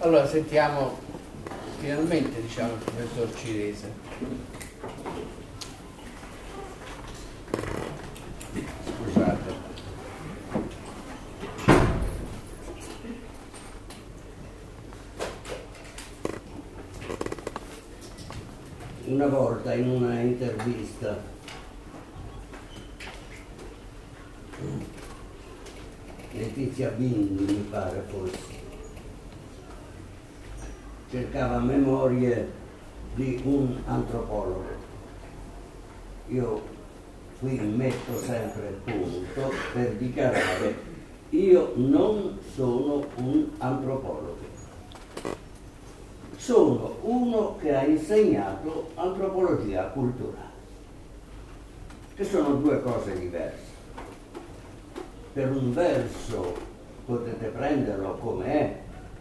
Allora sentiamo finalmente, diciamo, il professor Cirese. Scusate. Una volta in una intervista Letizia Bindi, mi pare fosse, cercava memorie di un antropologo. Io qui metto sempre il punto per dichiarare: io non sono un antropologo, sono uno che ha insegnato antropologia culturale, che sono due cose diverse. Per un verso potete prenderlo come è,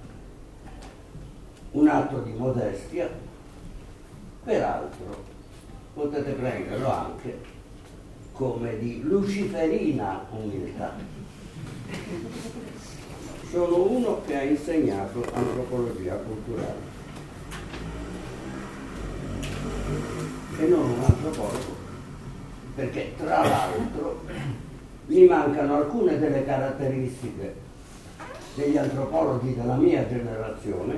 un atto di modestia, peraltro potete prenderlo anche come di luciferina umiltà. Sono uno che ha insegnato antropologia culturale e non un antropologo, perché tra l'altro mi mancano alcune delle caratteristiche degli antropologi della mia generazione.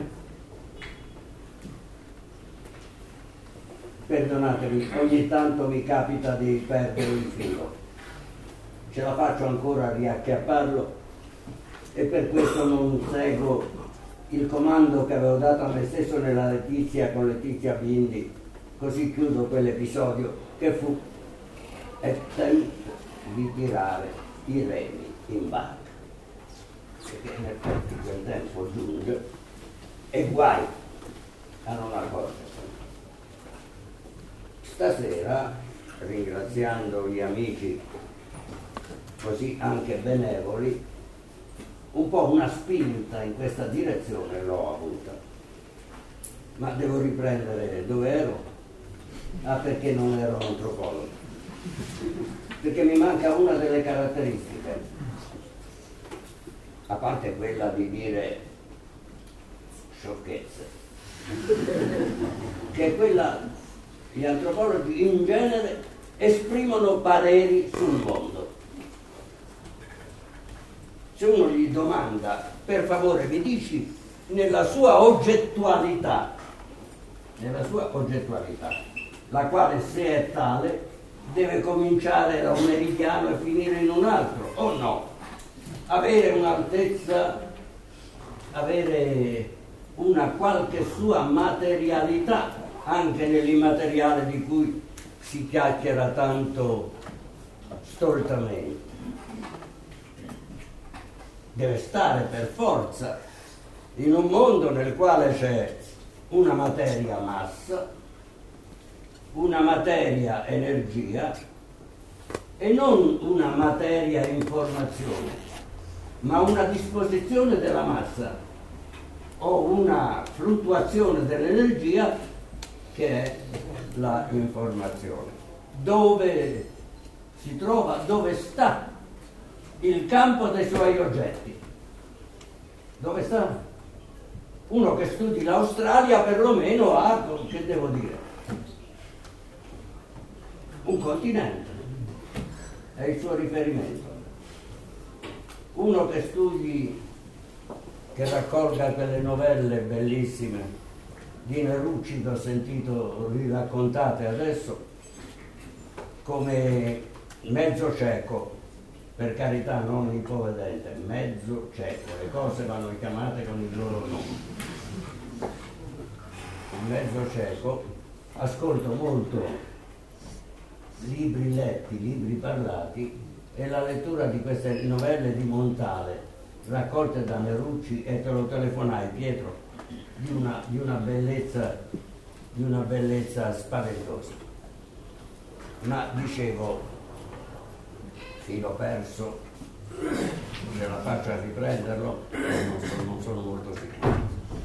Perdonatemi, ogni tanto mi capita di perdere il filo, ce la faccio ancora a riacchiapparlo e per questo non seguo il comando che avevo dato a me stesso nella Letizia con Letizia Bindi, così chiudo quell'episodio, che fu: è tempo di tirare i remi in barca, perché in effetti quel tempo giunge e guai a non accorgersi. Stasera, ringraziando gli amici così anche benevoli, un po' una spinta in questa direzione l'ho avuta, ma devo riprendere dove ero. Perché non ero antropologo? Perché mi manca una delle caratteristiche, a parte quella di dire sciocchezze, che è quella: gli antropologi in genere esprimono pareri sul mondo. Se uno gli domanda: per favore mi dici nella sua oggettualità, la quale, se è tale, deve cominciare da un meridiano e finire in un altro, o no? Avere un'altezza, avere una qualche sua materialità, anche nell'immateriale di cui si chiacchiera tanto stoltamente. Deve stare per forza in un mondo nel quale c'è una materia massa, una materia energia e non una materia informazione, ma una disposizione della massa o una fluttuazione dell'energia che è la informazione. Dove si trova, dove sta il campo dei suoi oggetti? Dove sta? Uno che studi l'Australia perlomeno ha, che devo dire, un continente, è il suo riferimento. Uno che studi, che raccolga quelle novelle bellissime di Nerucci che ho sentito riraccontate adesso, come mezzo cieco, per carità non ipovedente, mezzo cieco, le cose vanno chiamate con il loro nome. Il mezzo cieco, ascolto molto libri letti, libri parlati, e la lettura di queste novelle di Montale raccolte da Nerucci, e te lo telefonai, Pietro, di una bellezza spaventosa. Ma dicevo, filo perso, ce la faccio a riprenderlo, non sono molto sicuro.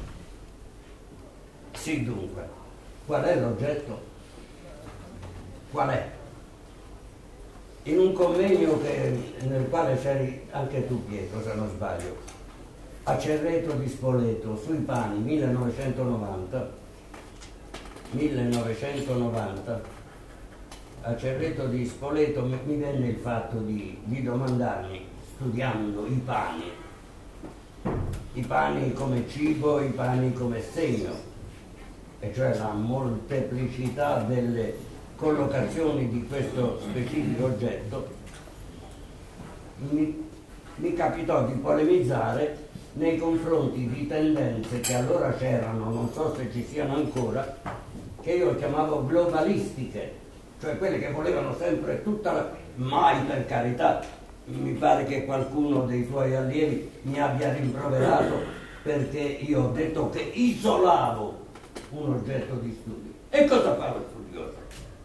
Sì, dunque, qual è l'oggetto? Qual è? In un convegno nel quale c'eri anche tu, Pietro, se non sbaglio, a Cerreto di Spoleto, sui pani, 1990, a Cerreto di Spoleto mi venne il fatto di domandarmi, studiando i pani come cibo, i pani come segno, e cioè la molteplicità delle collocazioni di questo specifico oggetto, mi capitò di polemizzare nei confronti di tendenze che allora c'erano, non so se ci siano ancora, che io chiamavo globalistiche, cioè quelle che volevano sempre mai per carità, mi pare che qualcuno dei tuoi allievi mi abbia rimproverato perché io ho detto che isolavo un oggetto di studio. E cosa fa lo studioso?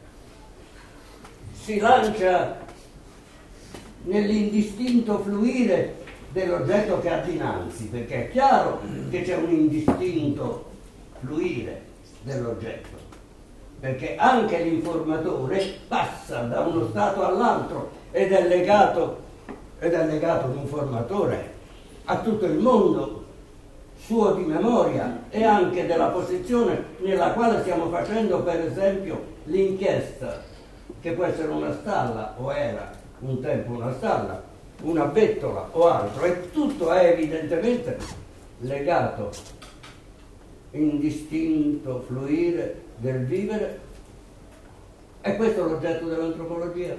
Si lancia nell'indistinto fluire dell'oggetto che ha dinanzi, perché è chiaro che c'è un indistinto fluire dell'oggetto, perché anche l'informatore passa da uno stato all'altro ed è legato l'informatore a tutto il mondo suo di memoria e anche della posizione nella quale stiamo facendo, per esempio, l'inchiesta, che può essere una stalla, o era un tempo una stalla, una bettola o altro, e tutto è evidentemente legato, indistinto fluire del vivere. E questo è l'oggetto dell'antropologia.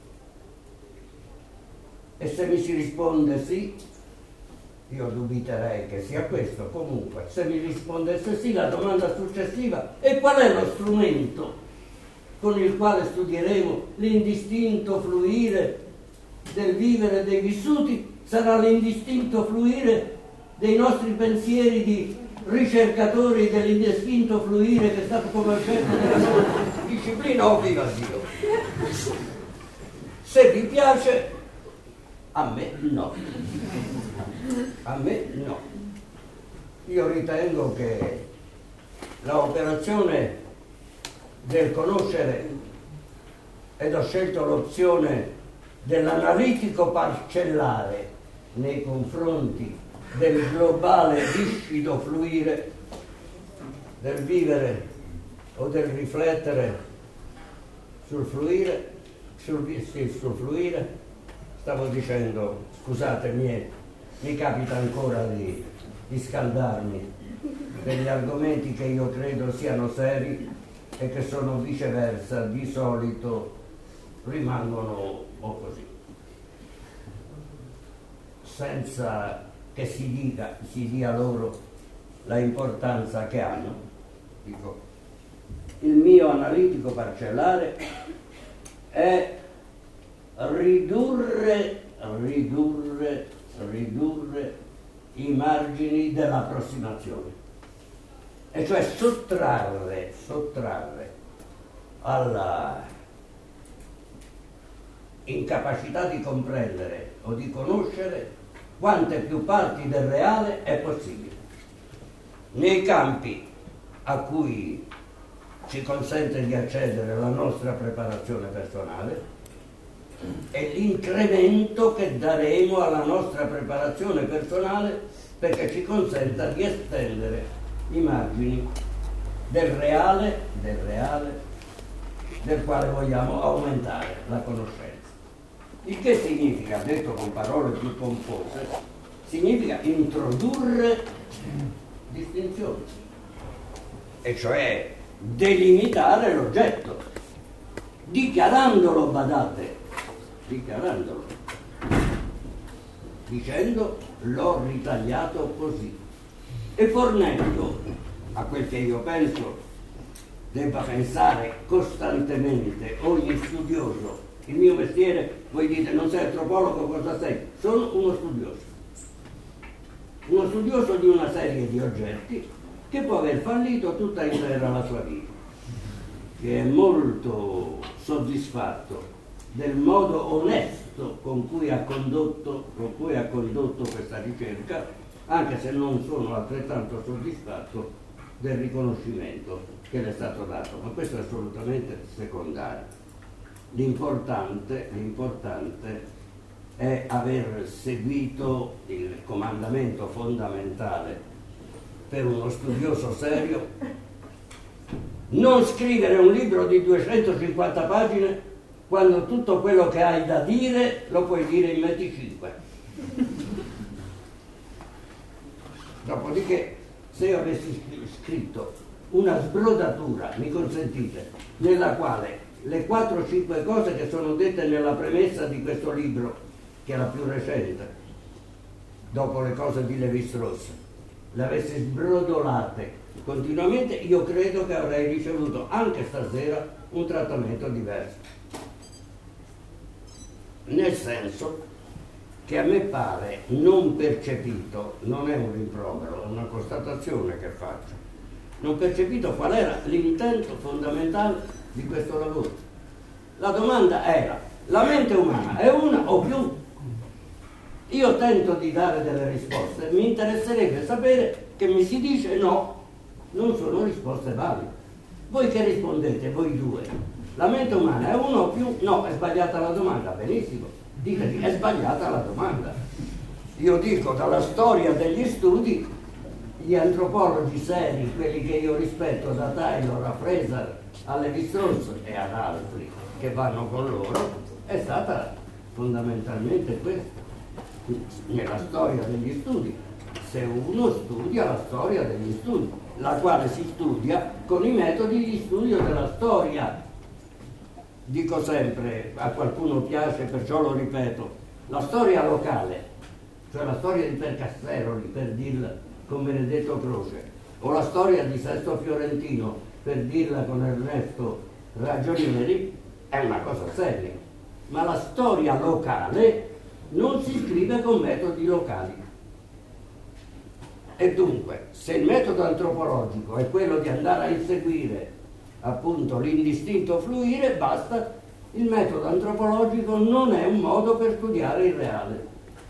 E se mi si risponde sì, io dubiterei che sia questo. Comunque, se mi rispondesse sì, la domanda successiva è: qual è lo strumento con il quale studieremo l'indistinto fluire del vivere dei vissuti? Sarà l'indistinto fluire dei nostri pensieri di ricercatori dell'indistinto fluire che è stato come oggetto della nostra disciplina? Oh, viva Dio! Se vi piace, a me no. A me no. Io ritengo che l'operazione del conoscere, ed ho scelto l'opzione dell'analitico parcellare nei confronti del globale viscido fluire, del vivere o del riflettere sul fluire, sul fluire. Stavo dicendo, scusatemi, mi capita ancora di scaldarmi degli argomenti che io credo siano seri e che sono viceversa, di solito rimangono o così, senza che si dia loro la importanza che hanno. Dico, il mio analitico parcellare è ridurre i margini dell'approssimazione, e cioè sottrarre alla incapacità di comprendere o di conoscere quante più parti del reale è possibile nei campi a cui ci consente di accedere la nostra preparazione personale e l'incremento che daremo alla nostra preparazione personale perché ci consenta di estendere i margini del reale del quale vogliamo aumentare la conoscenza. Il che significa, detto con parole più pompose, significa introdurre distinzioni, e cioè delimitare l'oggetto, dichiarandolo, badate, dicendo l'ho ritagliato così, e fornendo a quel che io penso debba pensare costantemente ogni studioso. Il mio mestiere, voi dite, non sei antropologo, cosa sei? Sono uno studioso di una serie di oggetti che può aver fallito tutta intera la sua vita, che è molto soddisfatto del modo onesto con cui ha condotto questa ricerca, anche se non sono altrettanto soddisfatto del riconoscimento che le è stato dato, ma questo è assolutamente secondario. L'importante è aver seguito il comandamento fondamentale per uno studioso serio: non scrivere un libro di 250 pagine quando tutto quello che hai da dire lo puoi dire in 25. Dopodiché, se io avessi scritto una sbrodatura, mi consentite, nella quale le 4-5 cose che sono dette nella premessa di questo libro, che è la più recente, dopo le cose di Lévi-Strauss, le avessi sbrodolate continuamente, io credo che avrei ricevuto anche stasera un trattamento diverso. Nel senso che a me pare non percepito, non è un rimprovero, è una constatazione che faccio, non percepito qual era l'intento fondamentale di questo lavoro. La domanda era: la mente umana è una o più? Io tento di dare delle risposte, mi interesserebbe sapere che mi si dice no, non sono risposte valide. Voi che rispondete, voi due? La mente umana è una o più? No, è sbagliata la domanda. Benissimo, ditemi, è sbagliata la domanda. Io dico, dalla storia degli studi, gli antropologi seri, quelli che io rispetto, da Taylor a Fraser a Lévi-Strauss e ad altri che vanno con loro, è stata fondamentalmente questa. Nella storia degli studi, se uno studia la storia degli studi, la quale si studia con i metodi di studio della storia. Dico sempre, a qualcuno piace, perciò lo ripeto, la storia locale, cioè la storia di Percasseroli, per dirla con Benedetto Croce, o la storia di Sesto Fiorentino, per dirla con Ernesto Ragionieri, è una cosa seria. Ma la storia locale non si scrive con metodi locali. E dunque, se il metodo antropologico è quello di andare a inseguire appunto l'indistinto fluire, basta. Il metodo antropologico non è un modo per studiare il reale,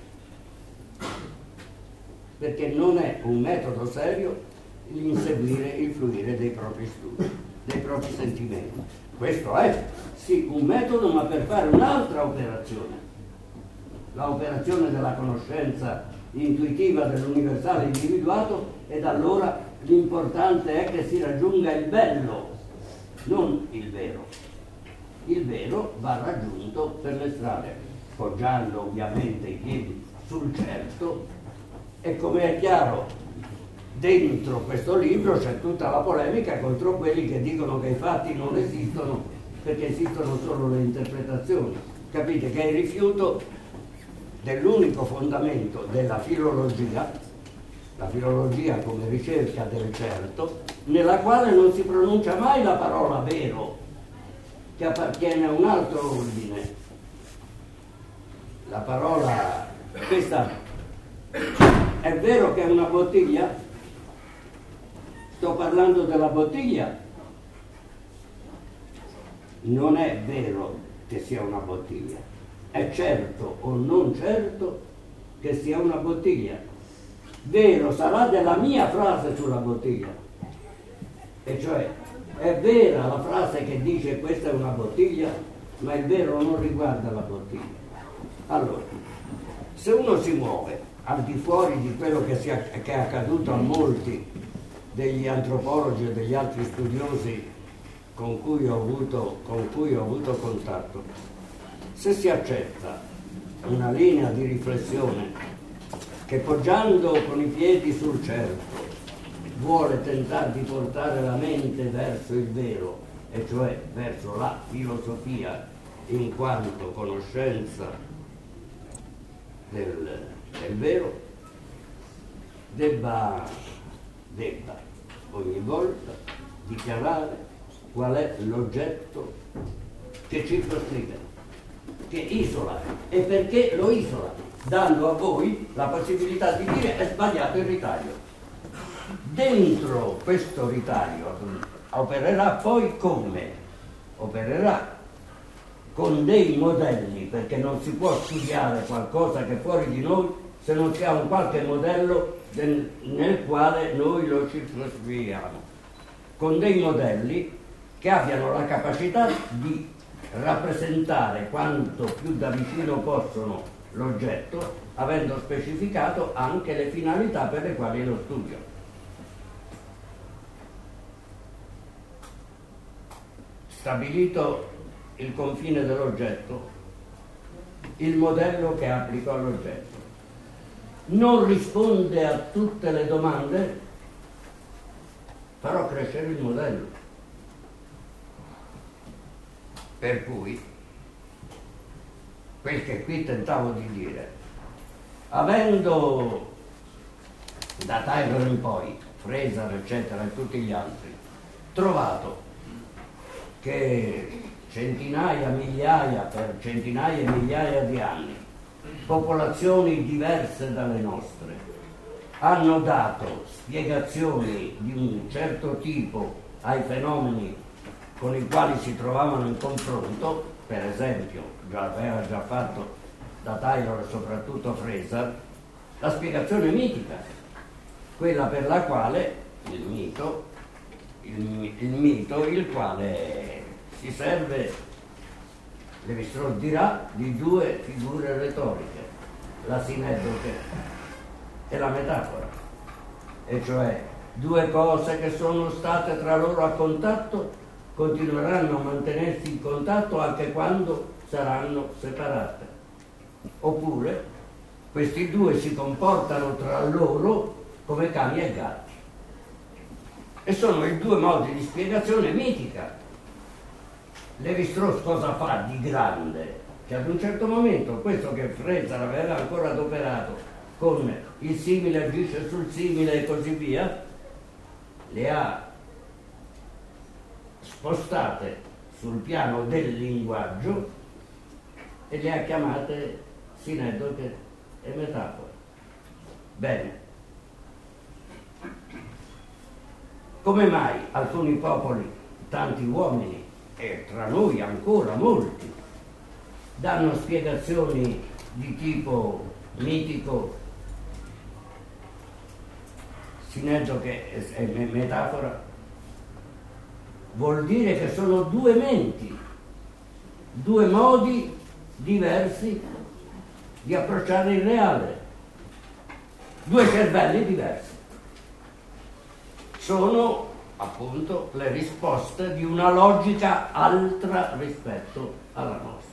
perché non è un metodo serio l'inseguire il fluire dei propri studi, dei propri sentimenti. Questo è sì un metodo, ma per fare un'altra operazione, l'operazione della conoscenza intuitiva dell'universale individuato, ed allora l'importante è che si raggiunga il bello, non il vero. Il vero va raggiunto per le strade, poggiando ovviamente i piedi sul certo, e come è chiaro, dentro questo libro c'è tutta la polemica contro quelli che dicono che i fatti non esistono perché esistono solo le interpretazioni. Capite che è il rifiuto dell'unico fondamento della filologia, la filologia come ricerca del certo, nella quale non si pronuncia mai la parola vero, che appartiene a un altro ordine. La parola, questa, è vero che è una bottiglia? Sto parlando della bottiglia? Non è vero che sia una bottiglia. È certo o non certo che sia una bottiglia. Vero sarà della mia frase sulla bottiglia, e cioè è vera la frase che dice questa è una bottiglia, ma il vero non riguarda la bottiglia. Allora, se uno si muove al di fuori di quello che è accaduto a molti degli antropologi e degli altri studiosi con cui ho avuto contatto, se si accetta una linea di riflessione che, poggiando con i piedi sul certo, vuole tentare di portare la mente verso il vero, e cioè verso la filosofia in quanto conoscenza del vero, debba ogni volta dichiarare qual è l'oggetto che circoscrive, che isola, e perché lo isola, dando a voi la possibilità di dire è sbagliato il ritaglio. Dentro questo ritaglio opererà poi come? Opererà con dei modelli, perché non si può studiare qualcosa che è fuori di noi se non si ha un qualche modello nel quale noi lo circoscriviamo, con dei modelli che abbiano la capacità di rappresentare quanto più da vicino possono l'oggetto, avendo specificato anche le finalità per le quali lo studio. Stabilito il confine dell'oggetto, il modello che applico all'oggetto non risponde a tutte le domande, farò crescere il modello. Per cui, quel che qui tentavo di dire, avendo da Taylor in poi, Fraser eccetera e tutti gli altri, trovato che centinaia, migliaia, per centinaia e migliaia di anni, popolazioni diverse dalle nostre hanno dato spiegazioni di un certo tipo ai fenomeni con i quali si trovavano in confronto, per esempio, aveva già fatto da Taylor e soprattutto Fraser, la spiegazione mitica, quella per la quale il mito, il quale si serve, Lévi-Strauss dirà, di due figure retoriche, la sineddoche e la metafora, e cioè due cose che sono state tra loro a contatto continueranno a mantenersi in contatto anche quando saranno separate. Oppure questi due si comportano tra loro come cani e gatti. E sono i due modi di spiegazione mitica. Lévi-Strauss cosa fa di grande? Che ad un certo momento questo che Fraser aveva ancora adoperato con il simile agisce sul simile e così via, le ha spostate sul piano del linguaggio e le ha chiamate sineddoche e metafore. Bene. Come mai alcuni popoli, tanti uomini, e tra noi ancora molti, danno spiegazioni di tipo mitico, sineddoche e metafora? Vuol dire che sono due menti, due modi diversi di approcciare il reale, due cervelli diversi. Sono appunto le risposte di una logica altra rispetto alla nostra.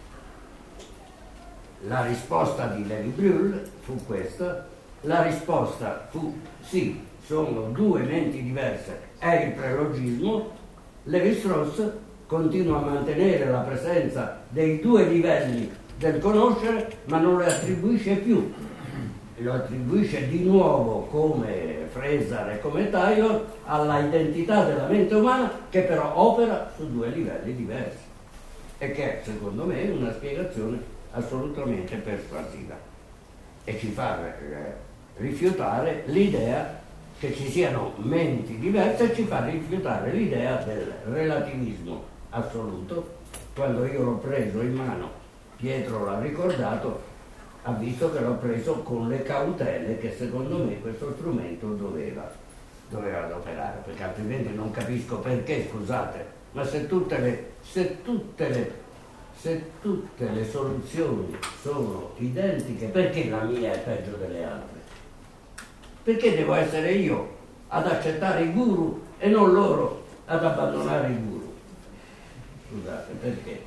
La risposta di Lévi-Brühl fu questa, la risposta fu sì, sono due menti diverse, è il prelogismo. Lévi-Strauss continua a mantenere la presenza dei due livelli del conoscere, ma non le attribuisce più, lo attribuisce di nuovo come Fraser e come Taylor alla identità della mente umana, che però opera su due livelli diversi e che è secondo me una spiegazione assolutamente persuasiva e ci fa rifiutare l'idea che ci siano menti diverse e ci fa rifiutare l'idea del relativismo assoluto. Quando io l'ho preso in mano, Pietro l'ha ricordato, ha visto che l'ho preso con le cautele che secondo me questo strumento doveva adoperare, perché altrimenti non capisco perché, scusate, ma se tutte le soluzioni sono identiche, perché la mia è peggio delle altre? Perché devo essere io ad accettare i guru e non loro ad abbandonare i guru? Scusate, perché?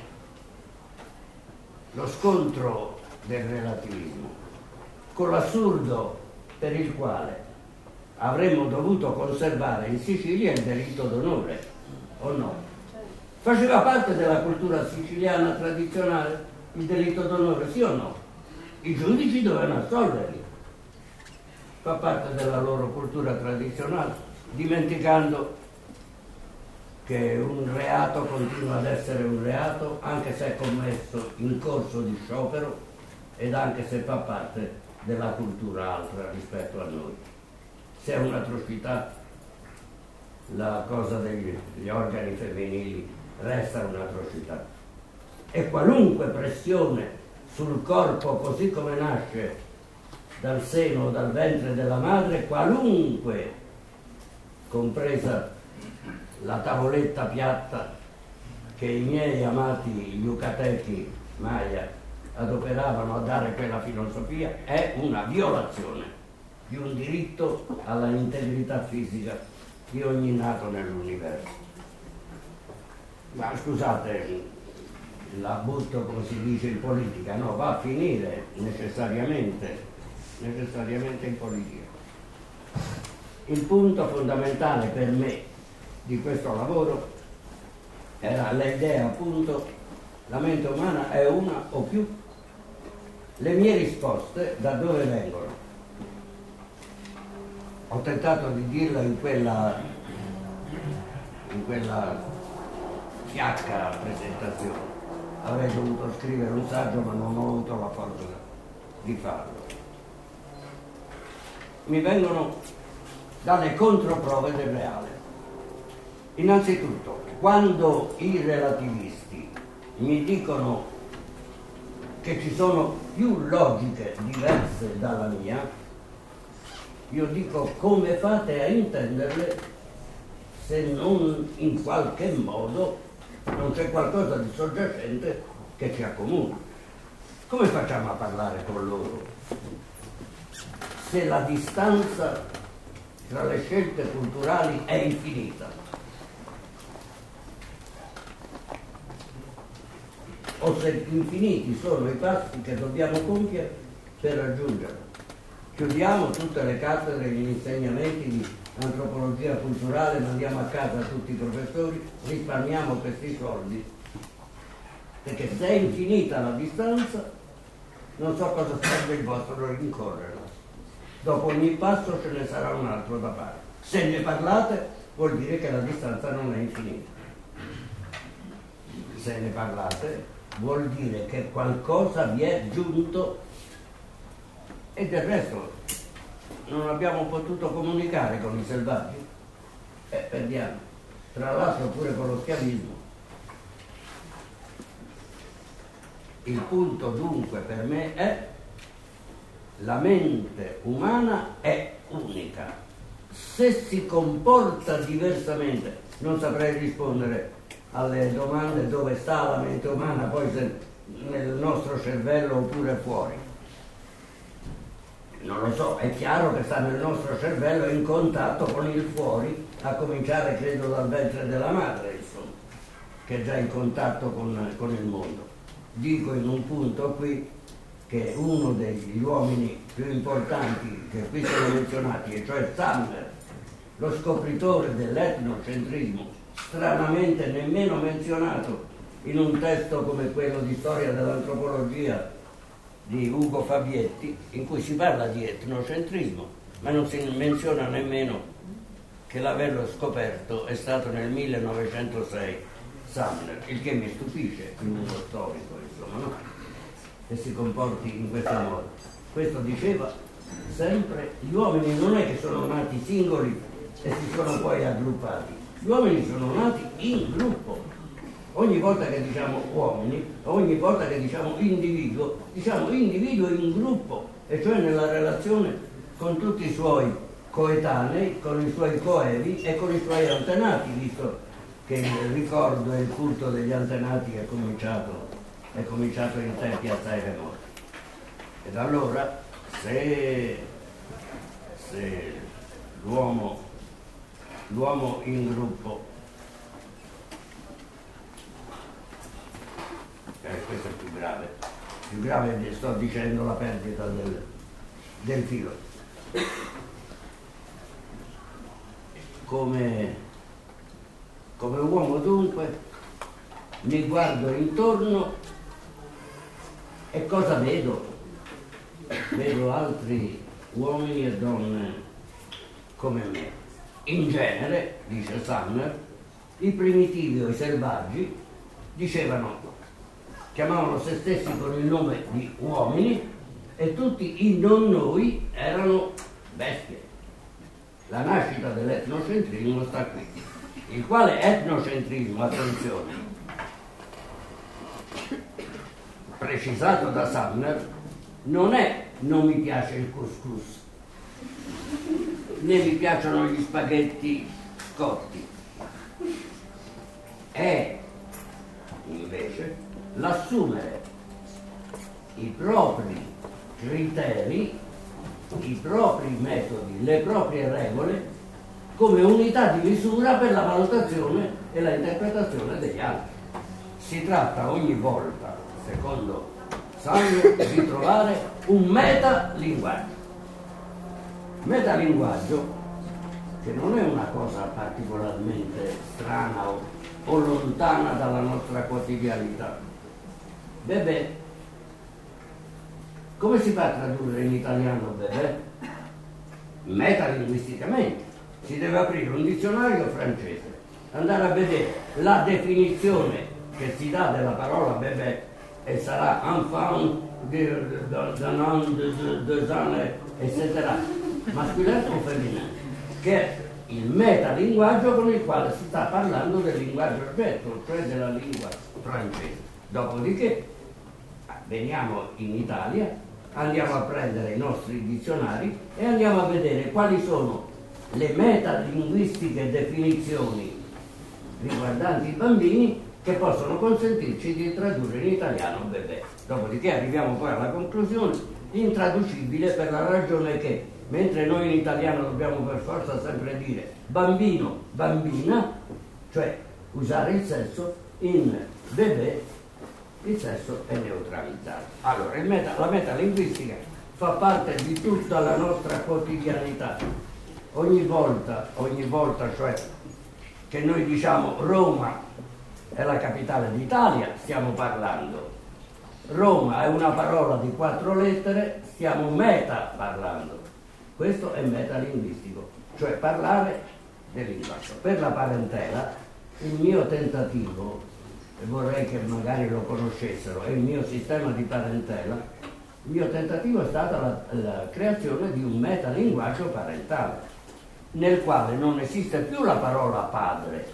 Lo scontro del relativismo con l'assurdo per il quale avremmo dovuto conservare in Sicilia il delitto d'onore, o no? Faceva parte della cultura siciliana tradizionale il delitto d'onore, sì o no? I giudici dovevano assolverli. Fa parte della loro cultura tradizionale, dimenticando che un reato continua ad essere un reato anche se è commesso in corso di sciopero ed anche se fa parte della cultura altra rispetto a noi. Se è un'atrocità, la cosa degli organi femminili resta un'atrocità. E qualunque pressione sul corpo così come nasce dal seno o dal ventre della madre, qualunque, compresa la tavoletta piatta che i miei amati yucatechi Maya adoperavano a dare quella filosofia, è una violazione di un diritto alla integrità fisica di ogni nato nell'universo. Ma scusate, la butto come si dice in politica, no, va a finire necessariamente in politica. Il punto fondamentale per me di questo lavoro era l'idea, appunto, la mente umana è una o più. Le mie risposte da dove vengono? Ho tentato di dirla in quella fiacca presentazione. Avrei dovuto scrivere un saggio, ma non ho avuto la forza di farlo. Mi vengono dalle controprove del reale. Innanzitutto, quando i relativisti mi dicono che ci sono più logiche diverse dalla mia, io dico: come fate a intenderle se non in qualche modo non c'è qualcosa di soggiacente che ci accomuna? Come facciamo a parlare con loro se la distanza tra le scelte culturali è infinita? O se infiniti sono i passi che dobbiamo compiere per raggiungerlo. Chiudiamo tutte le cattedre e gli insegnamenti di antropologia culturale, mandiamo a casa tutti i professori, risparmiamo questi soldi, perché se è infinita la distanza non so cosa serve il vostro rincorrerla. Dopo ogni passo ce ne sarà un altro da fare. Se ne parlate vuol dire che la distanza non è infinita. Se ne parlate vuol dire che qualcosa vi è giunto, e del resto non abbiamo potuto comunicare con i selvaggi, perdiamo, tra l'altro pure con lo schiavismo. Il punto dunque per me è: la mente umana è unica. Se si comporta diversamente, non saprei rispondere alle domande dove sta la mente umana, poi se nel nostro cervello oppure fuori. Non lo so, è chiaro che sta nel nostro cervello in contatto con il fuori, a cominciare credo dal ventre della madre, insomma, che è già in contatto con il mondo. Dico in un punto qui che uno degli uomini più importanti che qui sono menzionati, e cioè Sumner, lo scopritore dell'etnocentrismo, stranamente nemmeno menzionato in un testo come quello di storia dell'antropologia di Ugo Fabietti, in cui si parla di etnocentrismo, ma non si menziona nemmeno che l'averlo scoperto è stato nel 1906 Sumner, il che mi stupisce in uno storico, insomma, no? Che si comporti in questo modo. Questo diceva sempre: gli uomini non è che sono nati singoli e si sono poi aggruppati, gli uomini sono nati in gruppo. Ogni volta che diciamo uomini, ogni volta che diciamo individuo in gruppo, e cioè nella relazione con tutti i suoi coetanei, con i suoi coevi e con i suoi antenati, visto che il ricordo e il culto degli antenati è cominciato in tempi assai remoti. Ed allora, se l'uomo in gruppo, questo è più grave, sto dicendo la perdita del filo. Come uomo dunque mi guardo intorno e cosa vedo? Vedo altri uomini e donne come me. In genere, dice Sumner, i primitivi o i selvaggi chiamavano se stessi con il nome di uomini, e tutti i non noi erano bestie. La nascita dell'etnocentrismo sta qui, il quale etnocentrismo, attenzione, precisato da Sumner, non è non mi piace il couscous, né mi piacciono gli spaghetti scotti, è invece l'assumere i propri criteri, i propri metodi, le proprie regole come unità di misura per la valutazione e la interpretazione degli altri. Si tratta ogni volta, secondo Sandro, di trovare un metalinguaggio. Metalinguaggio che non è una cosa particolarmente strana o lontana dalla nostra quotidianità. Bebè, come si fa a tradurre in italiano bebè? Metalinguisticamente. Si deve aprire un dizionario francese, andare a vedere la definizione che si dà della parola bebè e sarà enfant, d'un an, deux ans, eccetera, maschile o femminile, che è il metalinguaggio con il quale si sta parlando del linguaggio oggetto, cioè della lingua francese. Dopodiché veniamo in Italia, andiamo a prendere i nostri dizionari e andiamo a vedere quali sono le metalinguistiche definizioni riguardanti i bambini che possono consentirci di tradurre in italiano bebè. Dopodiché arriviamo poi alla conclusione intraducibile per la ragione che mentre noi in italiano dobbiamo per forza sempre dire bambino, bambina, cioè usare il sesso, in bebè il sesso è neutralizzato. Allora, la metalinguistica fa parte di tutta la nostra quotidianità. Ogni volta, cioè, che noi diciamo Roma è la capitale d'Italia, stiamo parlando. Roma è una parola di 4 lettere, stiamo meta parlando. Questo è metalinguistico, cioè parlare del linguaggio. Per la parentela, il mio tentativo, e vorrei che magari lo conoscessero, è il mio sistema di parentela, il mio tentativo è stata la creazione di un metalinguaggio parentale, nel quale non esiste più la parola padre,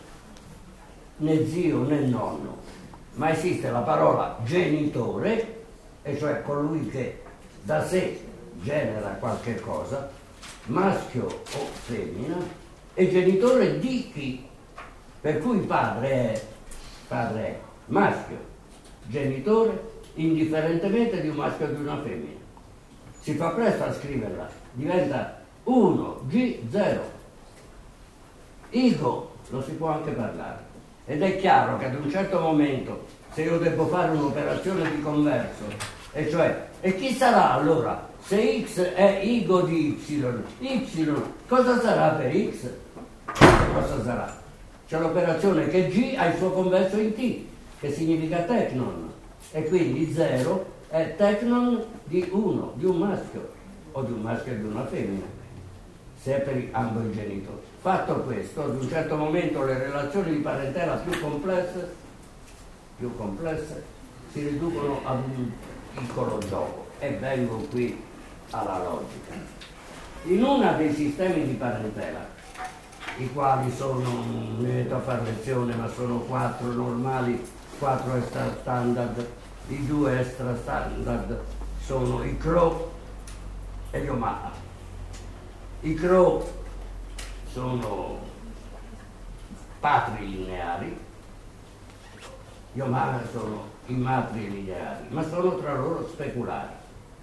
né zio né nonno, ma esiste la parola genitore, e cioè colui che da sé genera qualche cosa, maschio o femmina, e genitore di chi, per cui padre è maschio, genitore indifferentemente di un maschio o di una femmina. Si fa presto a scriverla, diventa 1G0. Igo lo si può anche parlare, ed è chiaro che ad un certo momento, se io devo fare un'operazione di converso, e cioè, e chi sarà allora? Se X è Igo di Y, cosa sarà per X? Cosa sarà? C'è l'operazione che G ha il suo converso in T, che significa technon, e quindi 0 è technon di 1, di un maschio, o di un maschio e di una femmina, se è per ambo i genitori. Fatto questo, ad un certo momento le relazioni di parentela più complesse si riducono ad un piccolo gioco, e vengo qui alla logica. In uno dei sistemi di parentela, i quali sono, non mi metto a fare lezione, ma sono 4 normali, 4 extra standard, i 2 extra standard sono i CRO e gli OMAA. I CRO sono patrilineari, gli OMAA sono i matrilineari, ma sono tra loro speculari.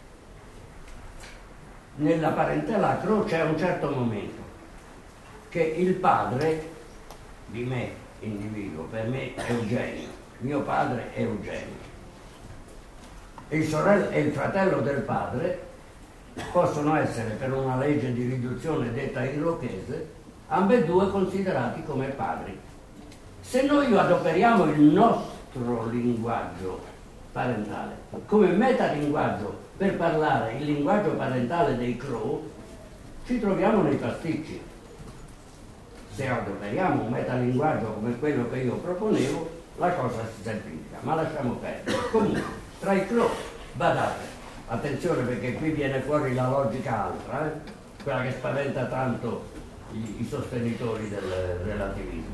Nella parentela a CRO c'è un certo momento che il padre di me, individuo, per me è Eugenio, mio padre è Eugenio, e il fratello del padre possono essere, per una legge di riduzione detta irochese, ambedue considerati come padri. Se noi adoperiamo il nostro linguaggio parentale come metalinguaggio per parlare il linguaggio parentale dei Crow, ci troviamo nei pasticci. Se adoperiamo un metalinguaggio come quello che io proponevo, la cosa si semplifica, ma lasciamo perdere. Comunque, tra i Crow, badate, attenzione perché qui viene fuori la logica altra, quella che spaventa tanto i sostenitori del relativismo.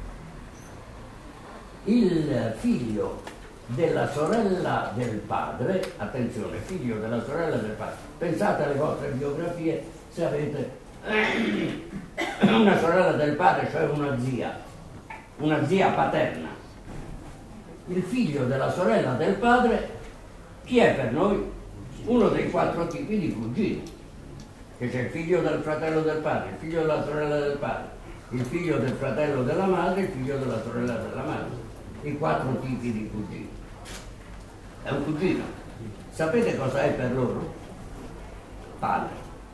Il figlio della sorella del padre, attenzione, figlio della sorella del padre, pensate alle vostre biografie se avete una sorella del padre, cioè una zia paterna. Il figlio della sorella del padre Chi è per noi? Uno dei 4 tipi di cugini, che c'è il figlio del fratello del padre, il figlio della sorella del padre, il figlio del fratello della madre, il figlio della sorella della madre, i 4 tipi di cugini. È un cugino. Sapete cosa è per loro? Padre.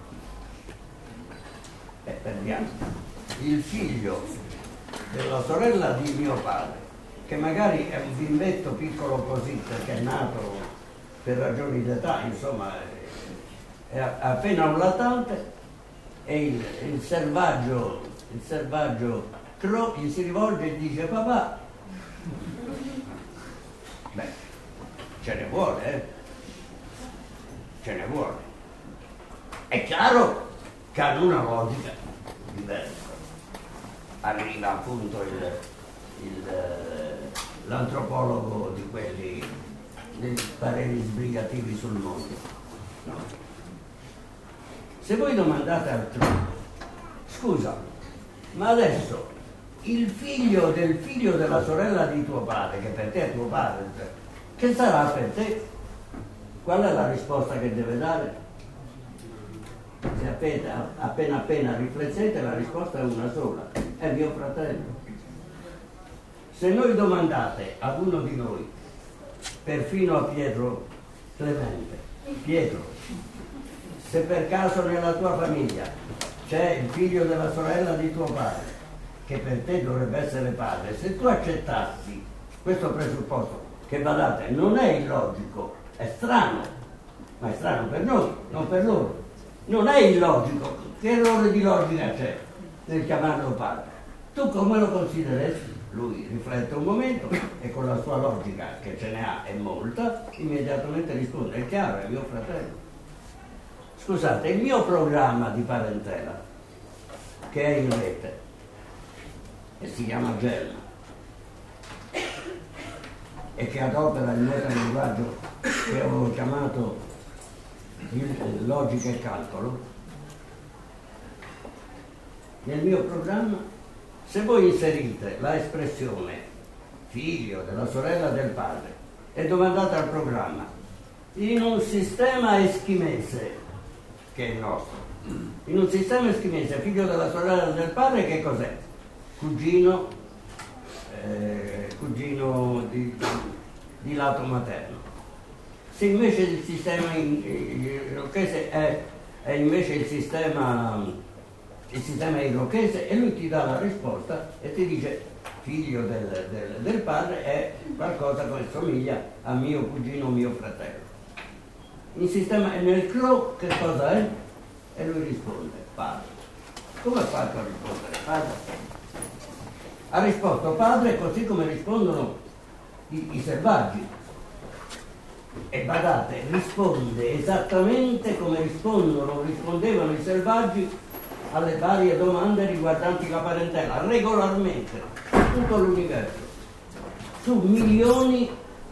E perdiamo. Il figlio della sorella di mio padre, che magari è un bimbetto piccolo così perché è nato per ragioni d'età, insomma è appena un latante, e il selvaggio Cro gli si rivolge e dice: papà. Beh, ce ne vuole, ce ne vuole. È chiaro che hanno una logica diversa. Arriva appunto l'antropologo di quelli dei pareri sbrigativi sul mondo. No. Se voi domandate altrui, scusa, ma adesso il figlio del figlio della sorella di tuo padre, che per te è tuo padre, che sarà per te? Qual è la risposta che deve dare? Se appena riflettete, la risposta è una sola: è mio fratello. Se noi domandate ad uno di noi, perfino a Pietro Clemente, Pietro, se per caso nella tua famiglia c'è il figlio della sorella di tuo padre, che per te dovrebbe essere padre, se tu accettassi questo presupposto, che badate, non è illogico, è strano, ma è strano per noi, non per loro. Non è illogico, che errore di logica c'è nel chiamarlo padre? Tu come lo consideresti? Lui riflette un momento e con la sua logica, che ce ne ha e molta, immediatamente risponde: è chiaro, è mio fratello. Scusate, il mio programma di parentela, che è in rete e si chiama Gelma, e che adopera il metalinguaggio che avevo chiamato logica e calcolo, nel mio programma, se voi inserite la espressione figlio della sorella del padre e domandate al programma, in un sistema eschimese, che è il nostro, in un sistema eschimese figlio della sorella del padre, che cos'è? Cugino di lato materno. Se invece il sistema irochese è invece il sistema irochese, e lui ti dà la risposta e ti dice: figlio del padre è qualcosa che somiglia a mio cugino, mio fratello. Il sistema nel Cro che cosa è? E lui risponde: padre. Come ha fatto a rispondere? Padre. Ha risposto padre così come rispondono i selvaggi. E badate, risponde esattamente come rispondevano i selvaggi alle varie domande riguardanti la parentela, regolarmente, tutto l'universo, su milioni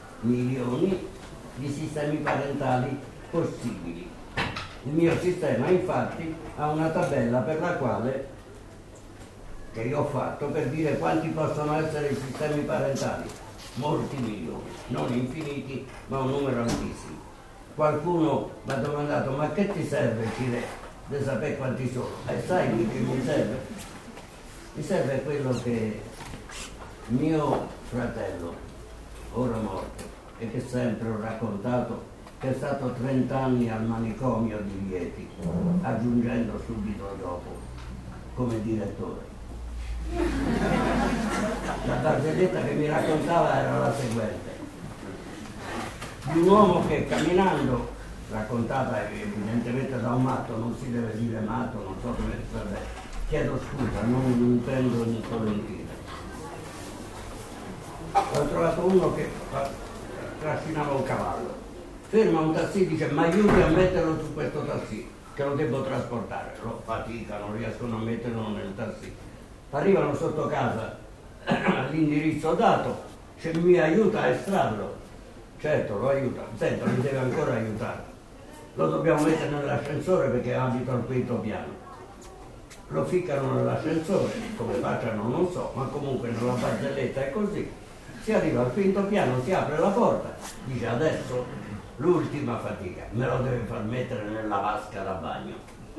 di sistemi parentali possibili. Il mio sistema, infatti, ha una tabella per la quale, che io ho fatto, per dire quanti possono essere i sistemi parentali. Molti milioni, non infiniti, ma un numero altissimo. Qualcuno mi ha domandato: ma che ti serve, Cire, di sapere quanti sono? E sai che mi serve? Mi serve quello che mio fratello, ora morto, e che sempre ho raccontato, che è stato 30 anni al manicomio di Rieti, aggiungendo subito dopo come direttore. La barzelletta che mi raccontava era la seguente: di un uomo che camminando, raccontata evidentemente da un matto, non si deve dire matto, non so come, vabbè, chiedo scusa, non intendo insolentire. Ho trovato uno che trascinava un cavallo, ferma un taxi, dice: ma aiuti a metterlo su questo taxi, che lo devo trasportare. Lo fatica, non riescono a metterlo nel taxi. Arrivano sotto casa all'indirizzo dato, se mi aiuta a estrarlo. Certo, lo aiuta. Senta, mi deve ancora aiutare. Lo dobbiamo mettere nell'ascensore perché abito al 5° piano. Lo ficcano nell'ascensore, come facciano non so, ma comunque nella barzelletta è così. Si arriva al 5° piano, si apre la porta, dice: adesso l'ultima fatica, me lo deve far mettere nella vasca da bagno.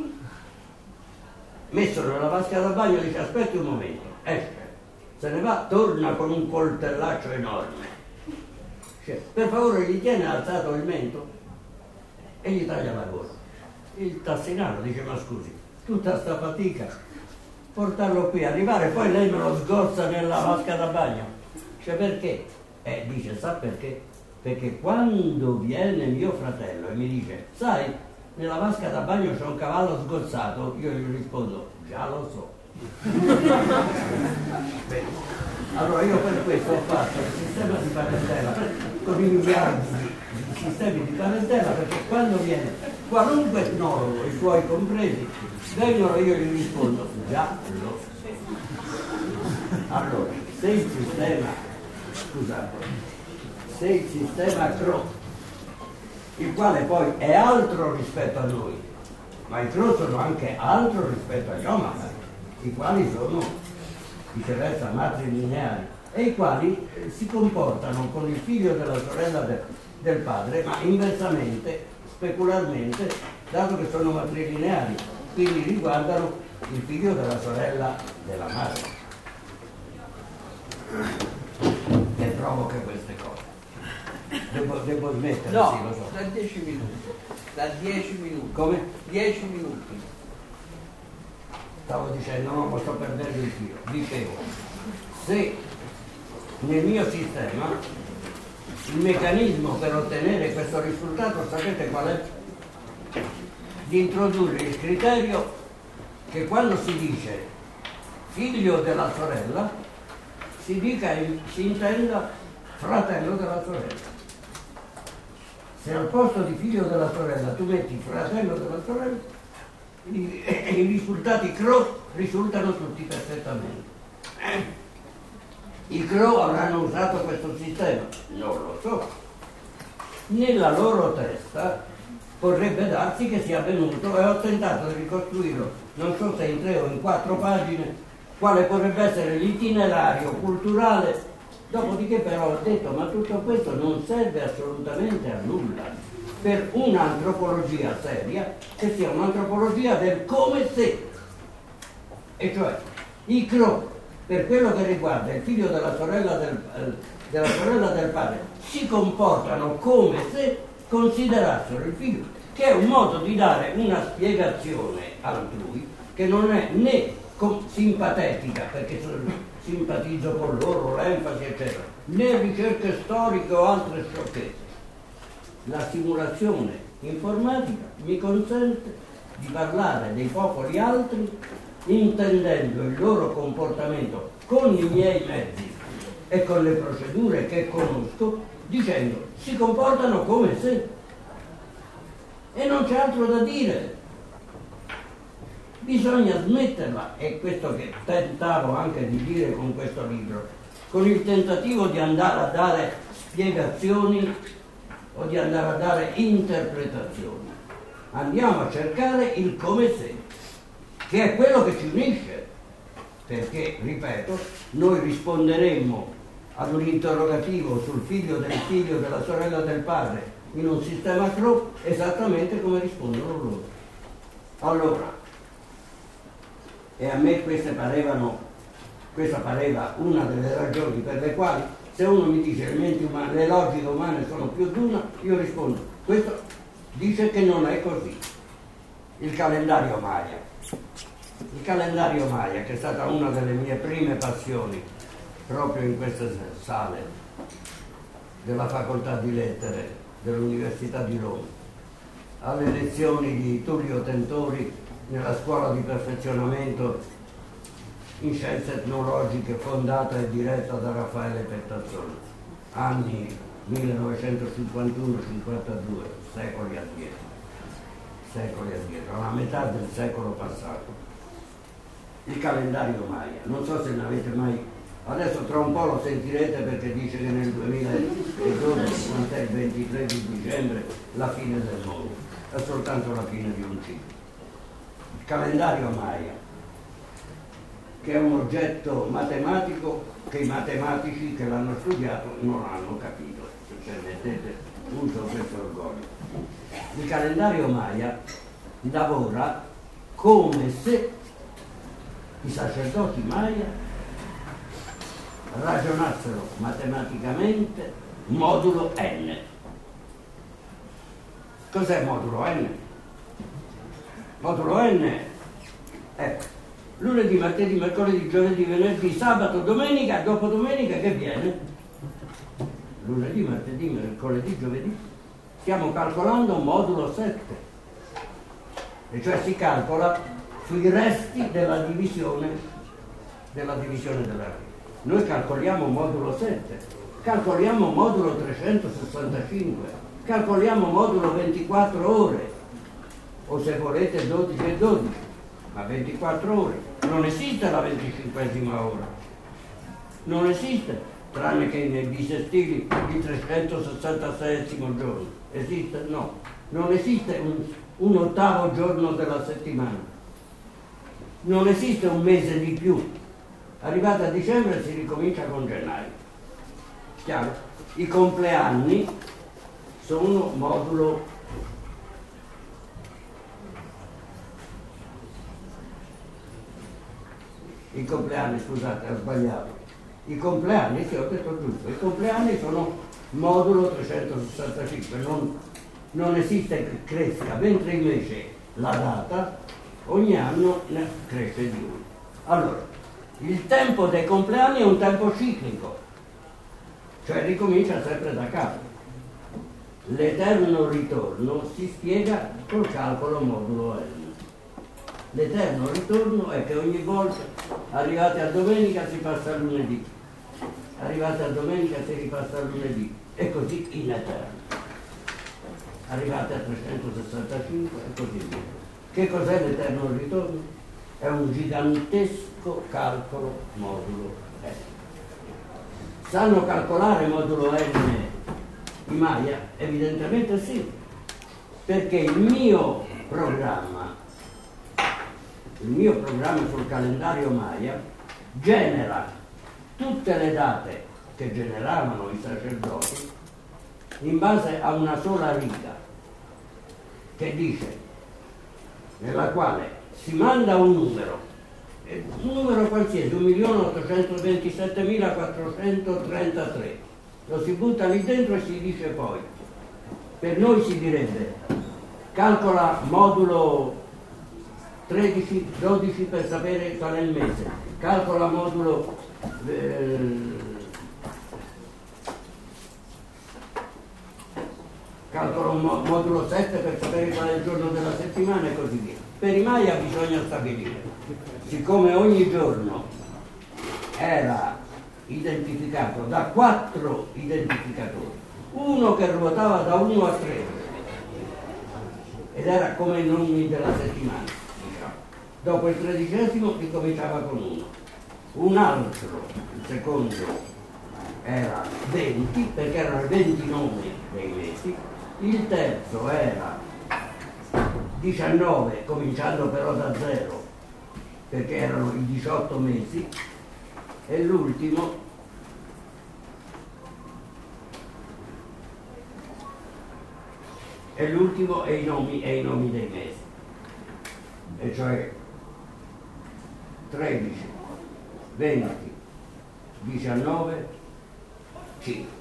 Messo nella vasca da bagno, dice aspetti un momento, esce, se ne va, torna con un coltellaccio enorme. Dice, per favore gli tiene alzato il mento e gli taglia la gola. Il tassinaro dice, ma scusi, tutta sta fatica, portarlo qui, arrivare, poi lei me lo sgozza nella vasca da bagno. Dice, perché? Dice, sa perché? Perché quando viene mio fratello e mi dice, sai, nella vasca da bagno c'è un cavallo sgozzato, io gli rispondo, già lo so. Bene. Allora io per questo ho fatto il sistema di parentela, con i miliardi di sistemi di parentela, perché quando viene qualunque etnologo, i suoi compresi, vengono, io gli rispondo, già lo so. Allora, se il sistema CRO, il quale poi è altro rispetto a noi, ma i CRO sono anche altro rispetto agli Omagh, i quali sono viceversa matrilineari e i quali si comportano con il figlio della sorella del padre, ma inversamente, specularmente, dato che sono matrilineari, quindi riguardano il figlio della sorella della madre. E provoca queste cose. Devo smettere, No, sì, lo so. da 10 minuti. Da 10 minuti. Come? 10 minuti. Stavo dicendo, non posso perdere il filo. Dicevo, se nel mio sistema il meccanismo per ottenere questo risultato, sapete qual è? Di introdurre il criterio che quando si dice figlio della sorella, si intenda fratello della sorella. Se al posto di figlio della sorella tu metti fratello della sorella, i risultati CRO risultano tutti perfettamente. I CRO avranno usato questo sistema? Non lo so. Nella loro testa potrebbe darsi che sia avvenuto e ho tentato di ricostruirlo, non so se in 3 o in 4 pagine, quale potrebbe essere l'itinerario culturale. Dopodiché però ho detto, ma tutto questo non serve assolutamente a nulla per un'antropologia seria, che sia un'antropologia del come se. E cioè, i CRO, per quello che riguarda il figlio della sorella del padre, si comportano come se considerassero il figlio, che è un modo di dare una spiegazione altrui, che non è né simpatetica, perché simpatizzo con loro, l'enfasi, eccetera, né ricerche storiche o altre sciocchezze. La simulazione informatica mi consente di parlare dei popoli altri intendendo il loro comportamento con i miei mezzi e con le procedure che conosco, dicendo si comportano come se, e non c'è altro da dire. Bisogna smetterla, è questo che tentavo anche di dire con questo libro, con il tentativo di andare a dare spiegazioni o di andare a dare interpretazioni. Andiamo a cercare il come se, che è quello che ci unisce, perché, ripeto, noi risponderemmo ad un interrogativo sul figlio della sorella del padre in un sistema CRO esattamente come rispondono loro. Allora, e a me questa pareva una delle ragioni per le quali, se uno mi dice le logiche umane sono più di una, io rispondo, questo dice che non è così. Il calendario Maya, che è stata una delle mie prime passioni, proprio in queste sale della Facoltà di Lettere dell'Università di Roma, alle lezioni di Tullio Tentori nella scuola di perfezionamento in scienze etnologiche fondata e diretta da Raffaele Pettazzoni, anni 1951-52, secoli addietro, alla metà del secolo passato. Il calendario Maya, non so se ne avete mai, adesso tra un po' lo sentirete perché dice che nel 2012, quant'è il 23 di dicembre, la fine del mondo, è soltanto la fine di un ciclo. Il calendario Maya, che è un oggetto matematico che i matematici che l'hanno studiato non hanno capito. Cioè, mettete uso questo orgoglio. Il calendario Maya lavora come se i sacerdoti Maya ragionassero matematicamente modulo n. Cos'è modulo n? Modulo n è lunedì, martedì, mercoledì, giovedì, venerdì, sabato, domenica, dopodomenica che viene? Lunedì, martedì, mercoledì, giovedì. Stiamo calcolando modulo 7, e cioè si calcola sui resti della divisione della rete. Noi calcoliamo modulo 7, calcoliamo modulo 365, calcoliamo modulo 24 ore, o se volete 12 e 12, ma 24 ore. Non esiste la 25esima ora, non esiste, tranne che nei bisestili il 366esimo giorno. Esiste? No, non esiste un ottavo giorno della settimana, non esiste un mese di più. Arrivato a dicembre si ricomincia con gennaio. Chiaro? I compleanni sono modulo i compleanni, scusate, ho sbagliato. I compleanni, sì, ho detto giusto, i compleanni sono modulo 365, non esiste che cresca, mentre invece la data ogni anno ne cresce di uno. Allora, il tempo dei compleanni è un tempo ciclico, cioè ricomincia sempre da capo. L'eterno ritorno si spiega col calcolo modulo n. L'eterno ritorno è che ogni volta, arrivati a domenica, si passa a lunedì, arrivati a domenica si ripassa a lunedì, e così in eterno. Arrivati a 365 e così via. Che cos'è l'eterno ritorno? È un gigantesco calcolo modulo n. Sanno calcolare modulo n i Maya? Evidentemente sì, perché il mio programma sul calendario Maya genera tutte le date che generavano i sacerdoti in base a una sola riga che dice, nella quale si manda un numero qualsiasi, 1.827.433, lo si butta lì dentro e si dice poi, per noi si direbbe, calcola modulo 13, 12 per sapere qual è il mese, calcola modulo modulo 7 per sapere qual è il giorno della settimana e così via. Per i Maya bisogna stabilire, siccome ogni giorno era identificato da 4 identificatori, uno che ruotava da 1 a 3 ed era come i nomi della settimana, diciamo. Dopo il 13° ricominciava con 1, un altro, il secondo, era 20 perché erano 20 nomi dei mesi, il terzo era 19 cominciando però da 0 perché erano i 18 mesi, e l'ultimo è i nomi dei mesi, e cioè 13, 20, 19, 5.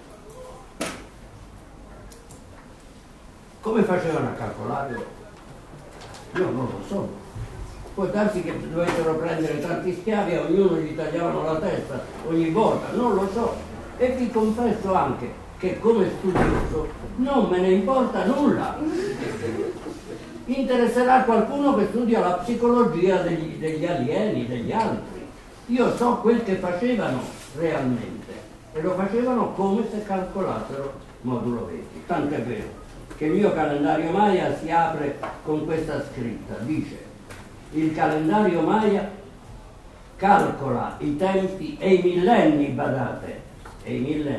Come facevano a calcolarlo? Io non lo so. Può darsi che dovessero prendere tanti schiavi e a ognuno gli tagliavano la testa ogni volta, non lo so. E vi confesso anche che come studioso non me ne importa nulla. Interesserà qualcuno che studia la psicologia degli alieni, degli altri. Io so quel che facevano realmente, e lo facevano come se calcolassero modulo 20. Tanto è vero che il mio calendario Maya si apre con questa scritta, dice: il calendario Maya calcola i tempi e i millenni, badate, e i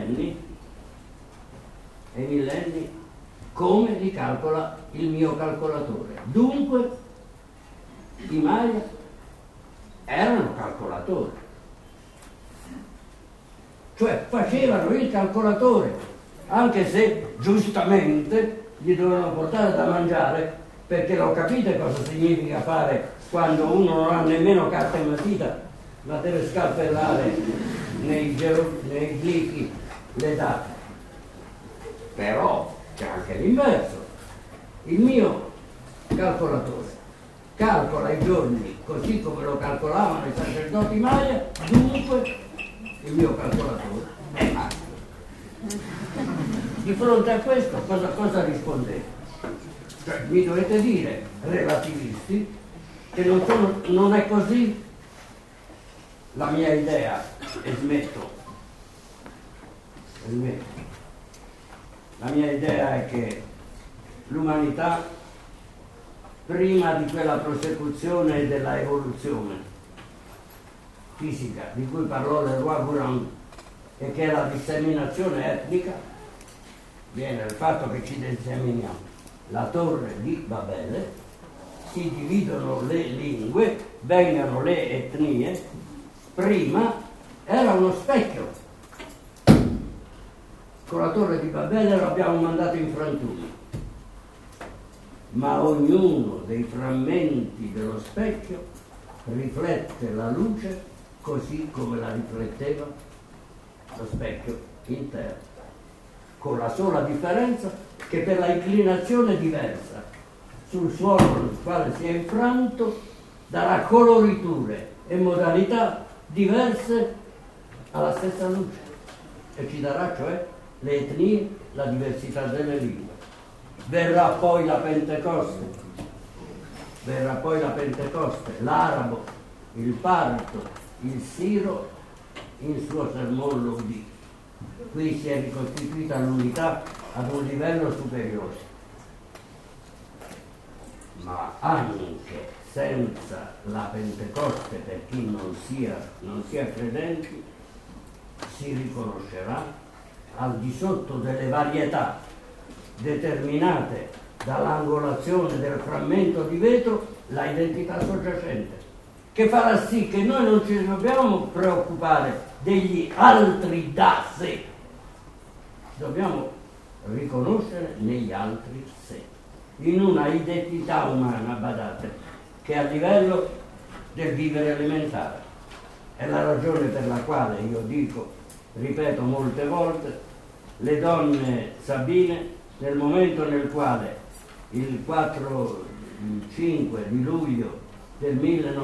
millenni come li calcola il mio calcolatore. Dunque i Maya erano calcolatori, cioè facevano il calcolatore anche se giustamente gli dovevano portare da mangiare, perché lo capite cosa significa fare quando uno non ha nemmeno carta e matita, ma deve scalpellare nei glichi le date. Però c'è anche l'inverso. Il mio calcolatore calcola i giorni così come lo calcolavano i sacerdoti Maya, dunque il mio calcolatore è Maya. Di fronte a questo cosa rispondete? Cioè, mi dovete dire, relativisti, che non è così la mia idea, e smetto. La mia idea è che l'umanità, prima di quella prosecuzione della evoluzione fisica di cui parlò Leroy Gourand, e che è la disseminazione etnica, viene dal fatto che ci disseminiamo. La torre di Babele, si dividono le lingue, vengono le etnie, prima era uno specchio. Con la torre di Babele lo abbiamo mandato in frantumi, ma ognuno dei frammenti dello specchio riflette la luce così come la rifletteva lo specchio interno, con la sola differenza che per la inclinazione diversa sul suolo nel quale si è infranto darà coloriture e modalità diverse alla stessa luce, e ci darà cioè le etnie, la diversità delle lingue. Verrà poi la Pentecoste, l'arabo, il parto, il siro in suo sermon lo udì. Qui si è ricostituita l'unità ad un livello superiore, ma anche senza la Pentecoste, per chi non sia credenti, si riconoscerà al di sotto delle varietà determinate dall'angolazione del frammento di vetro la identità soggiacente, che farà sì che noi non ci dobbiamo preoccupare degli altri da sé, dobbiamo riconoscere negli altri sé, in una identità umana, badate, che è a livello del vivere elementare. È la ragione per la quale io dico, ripeto molte volte, le donne sabine, nel momento nel quale il 5 di luglio del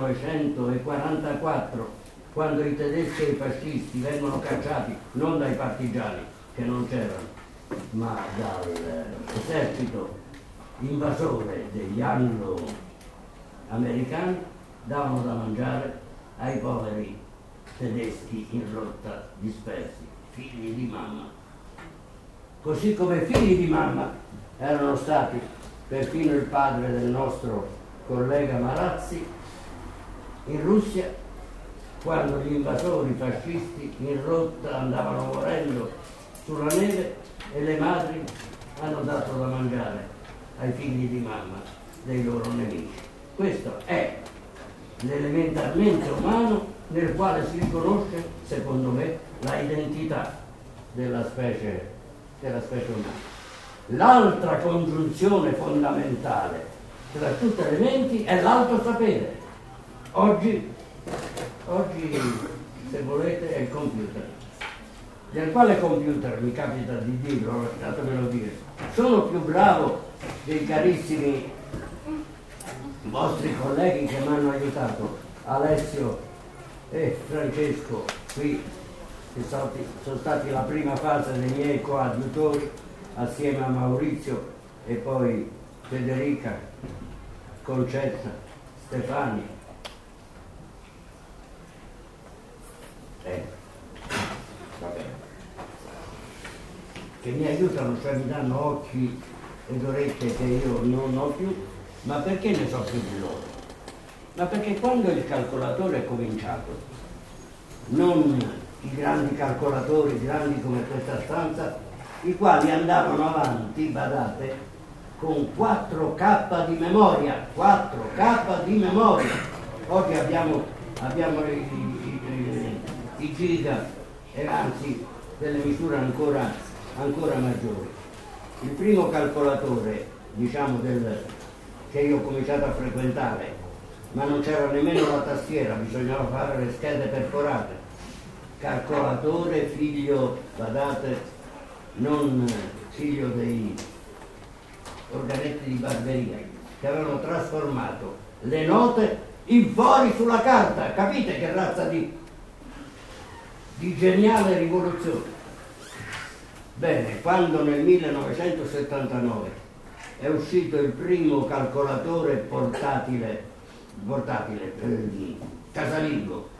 1944, quando i tedeschi e i fascisti vengono cacciati non dai partigiani, che non c'erano, ma dall'esercito invasore degli anglo-americani, davano da mangiare ai poveri tedeschi in rotta dispersi, figli di mamma. Così come figli di mamma erano stati perfino il padre del nostro collega Marazzi in Russia, quando gli invasori fascisti in rotta andavano morendo sulla neve e le madri hanno dato da mangiare ai figli di mamma dei loro nemici. Questo è l'elementarmente umano nel quale si riconosce, secondo me, la identità della specie umana. L'altra congiunzione fondamentale tra tutte le menti è l'alto sapere. Oggi, se volete, è il computer, del quale computer, mi capita di dirlo, lasciatemelo dire, sono più bravo dei carissimi vostri colleghi che mi hanno aiutato, Alessio e Francesco, qui, che sono stati la prima fase dei miei coadiutori, assieme a Maurizio e poi Federica, Concetta, Stefani. Vabbè. Che mi aiutano, cioè mi danno occhi ed orecchie che io non ho più, ma perché ne so più di loro? Ma perché quando il calcolatore è cominciato, non i grandi calcolatori, grandi come questa stanza, i quali andavano avanti, badate, con 4K di memoria, 4K di memoria. Oggi abbiamo i giga, e anzi delle misure ancora ancora maggiori. Il primo calcolatore, diciamo, che io ho cominciato a frequentare, ma non c'era nemmeno la tastiera, bisognava fare le schede perforate. Calcolatore figlio, badate, non figlio dei organetti di barberia, che avevano trasformato le note in fori sulla carta. Capite che razza di geniale rivoluzione? Bene, quando nel 1979 è uscito il primo calcolatore portatile casalingo,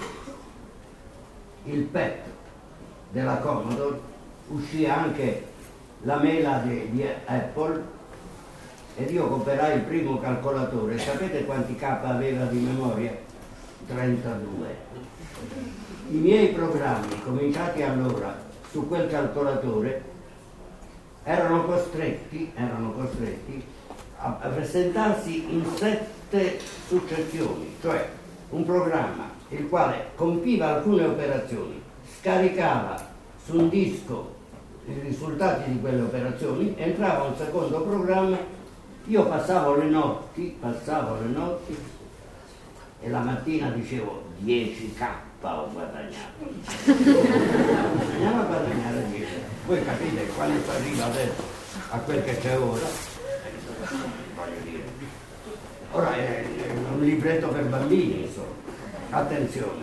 il PET della Commodore, uscì anche la mela di Apple ed io comperai il primo calcolatore. Sapete quanti K aveva di memoria? 32. I miei programmi, cominciati allora su quel calcolatore, erano costretti a presentarsi in 7 successioni, cioè un programma il quale compiva alcune operazioni, scaricava su un disco i risultati di quelle operazioni, entrava un secondo programma, io passavo le notti e la mattina dicevo 10K ho guadagnato. Andiamo a guadagnare 10. Voi capite quando si arriva adesso a quel che c'è ora, voglio dire. Ora è un libretto per bambini, insomma. Attenzione,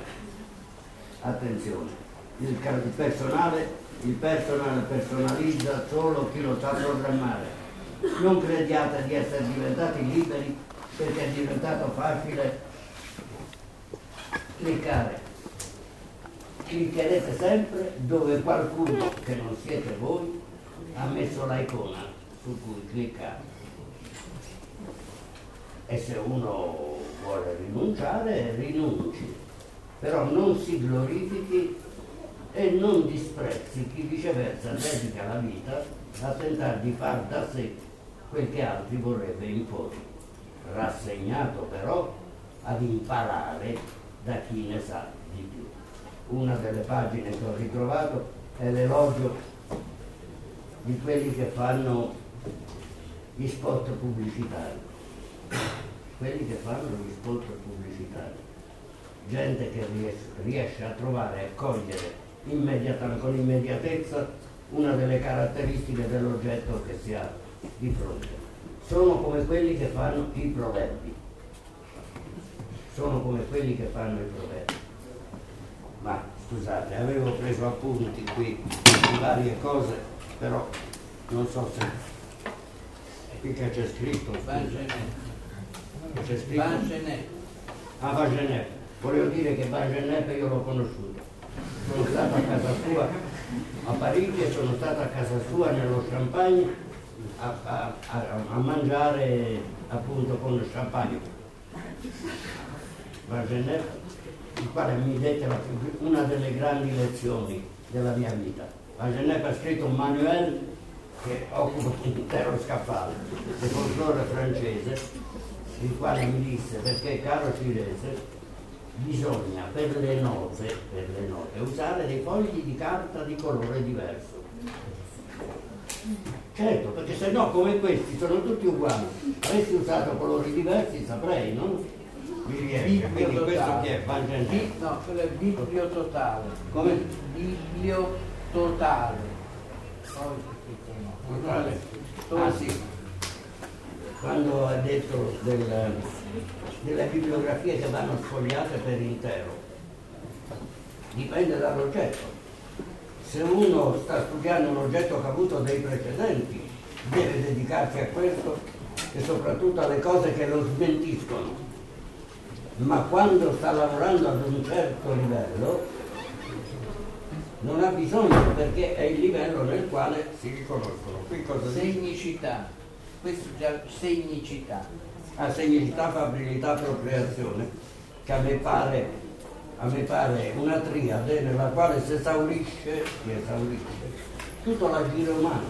il personale personalizza solo chi lo sa programmare. Non crediate di essere diventati liberi perché è diventato facile cliccare. Cliccherete sempre dove qualcuno che non siete voi ha messo l'icona su cui cliccare. E se uno vuole rinunciare, rinunci, però non si glorifichi e non disprezzi chi viceversa dedica la vita a tentare di far da sé quel che altri vorrebbe imporre, rassegnato però ad imparare da chi ne sa di più. Una delle pagine che ho ritrovato è l'elogio di quelli che fanno gli spot pubblicitari. Gente che riesce a trovare e cogliere con immediatezza una delle caratteristiche dell'oggetto che si ha di fronte. Sono come quelli che fanno i proverbi. Ma scusate, avevo preso appunti qui di varie cose, però non so se qui che c'è scritto. Vagenet. Volevo dire che Vagenet io l'ho conosciuto. Sono stato a casa sua a Parigi e sono stato a casa sua nello Champagne a mangiare appunto con il champagne. Vagenet, il quale mi dette una delle grandi lezioni della mia vita. Vagenet ha scritto un manuale che occupa un intero scaffale di folklore francese, il quale mi disse: perché caro Cirese, bisogna per le note usare dei fogli di carta di colore diverso. Certo, perché se no come questi sono tutti uguali, avessi usato colori diversi saprei, no? Quindi questo che è Vagenet? No, quello è bibliototale. Come? Bibliototale. Totale. Ah sì. Quando ha detto delle bibliografie che vanno sfogliate per intero, dipende dall'oggetto. Se uno sta studiando un oggetto che ha avuto dei precedenti, deve dedicarsi a questo e soprattutto alle cose che lo smentiscono. Ma quando sta lavorando ad un certo livello non ha bisogno, perché è il livello nel quale si riconoscono. Qui cosa segnicità, questo già segnicità. Segnicità, fabrilità, procreazione, che a me pare una triade nella quale si esaurisce tutto l'agire umano,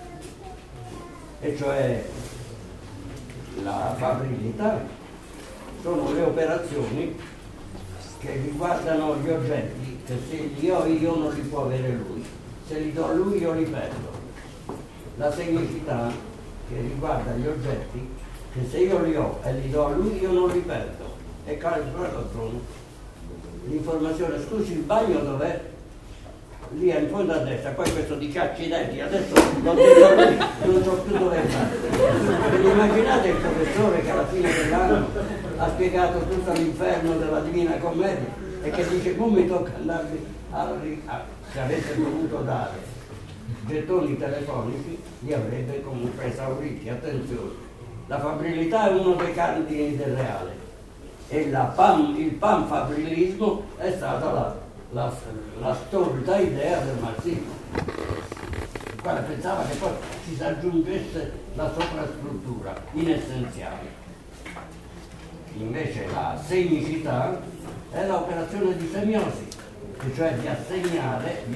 e cioè la fabrilità sono le operazioni che riguardano gli oggetti che se li ho io non li può avere lui. se li do a lui io li perdo. La segnicità che riguarda gli oggetti, che se io li ho e li do a lui io non li perdo. E caro l'informazione, scusi il bagno dov'è? Lì in fondo a destra, poi questo dice accidenti, adesso l'ho detto a lui, non so più dove andare. Immaginate il professore che alla fine dell'anno ha spiegato tutto l'inferno della Divina Commedia e che dice come mi tocca andarvi se avesse dovuto dare gettoni telefonici li avrebbe comunque esauriti. Attenzione, la fabbrilità è uno dei cardini del reale e il panfabrilismo è stata la stolta idea del marxismo, il quale pensava che poi si aggiungesse la sovrastruttura in essenziale. Invece la segnicità è l'operazione di semiosi, cioè di assegnare,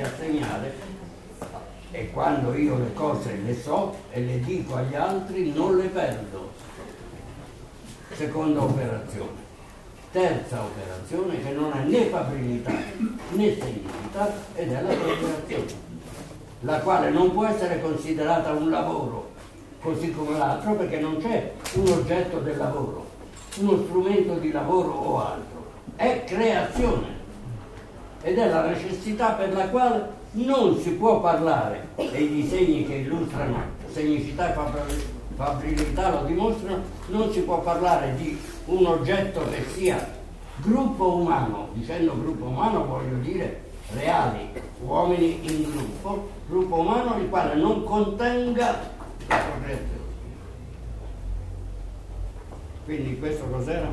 e quando io le cose le so e le dico agli altri non le perdo. Seconda operazione. Terza operazione che non ha né fabbrilità né segnicità ed è la procreazione, la quale non può essere considerata un lavoro così come l'altro perché non c'è un oggetto del lavoro, uno strumento di lavoro o altro, è creazione ed è la necessità per la quale non si può parlare, e i disegni che illustrano segnicità e fabbrilità lo dimostrano, non si può parlare di un oggetto che sia gruppo umano. Dicendo gruppo umano voglio dire reali, uomini in gruppo umano il quale non contenga la procreazione. Quindi questo cos'era?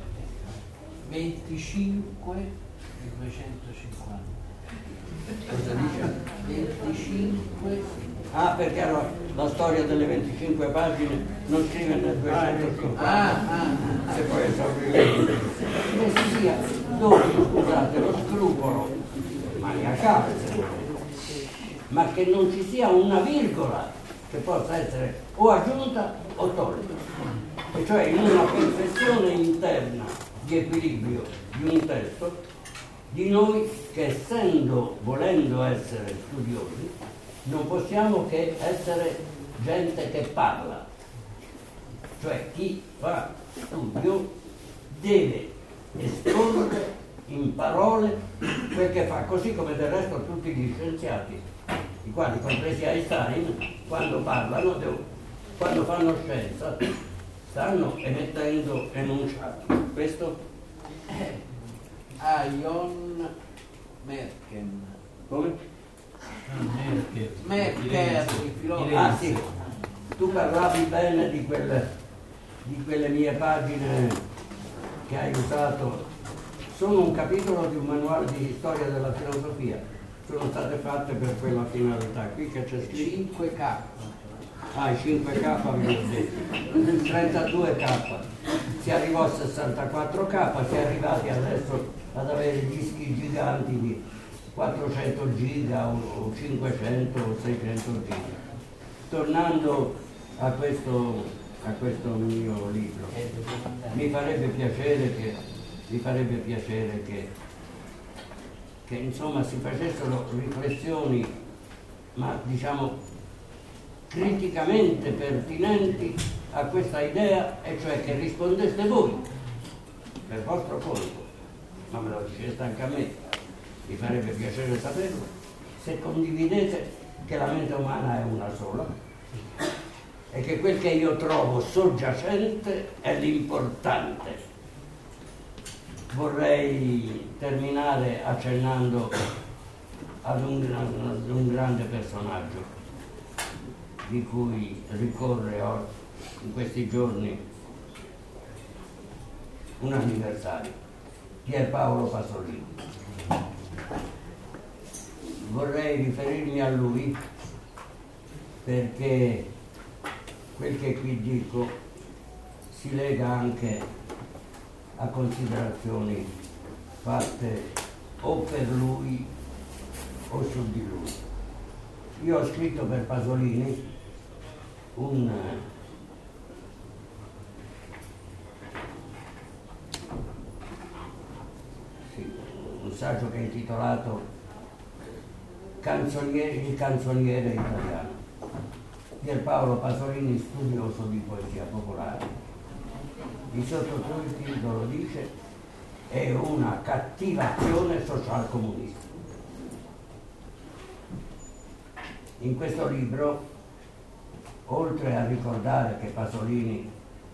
25 e 250. Cosa dice? 25. Ah, perché allora la storia delle 25 pagine non scrive nel 250. Se poi esaurire. Che si sia scusate, lo scrupolo maniacale, ma che non ci sia una virgola che possa essere o aggiunta o tolta. E cioè in una perfezione interna di equilibrio di un testo, di noi che volendo essere studiosi, non possiamo che essere gente che parla, cioè chi fa studio deve esporre in parole quel che fa, così come del resto tutti gli scienziati, i quali, compresi Einstein, quando parlano, quando fanno scienza, stanno emettendo enunciati. Questo è Ion Merken. come? Merker, il filosofo. Ah sì, tu parlavi bene di quelle mie pagine che hai usato, sono un capitolo di un manuale di storia della filosofia, sono state fatte per quella finalità qui che c'è scritto 5K. Ah, i 5K vi ho detto, il 32K, si arrivò a 64K, si è arrivati adesso ad avere dischi giganti di 400 giga o 500 o 600 giga. Tornando a questo mio libro, mi farebbe piacere che insomma si facessero riflessioni, ma diciamo criticamente pertinenti a questa idea, e cioè che rispondeste voi per vostro conto, ma me lo diceste anche a me, mi farebbe piacere saperlo, se condividete che la mente umana è una sola e che quel che io trovo soggiacente è l'importante. Vorrei terminare accennando ad un grande personaggio di cui ricorre in questi giorni un anniversario, Pierpaolo Pasolini. Vorrei riferirmi a lui perché quel che qui dico si lega anche a considerazioni fatte o per lui o su di lui. Io ho scritto per Pasolini un saggio che è intitolato il canzoniere italiano. Pierpaolo Pasolini, studioso di poesia popolare. Il sottotitolo dice: è una cattivazione socialcomunista. In questo libro, oltre a ricordare che Pasolini,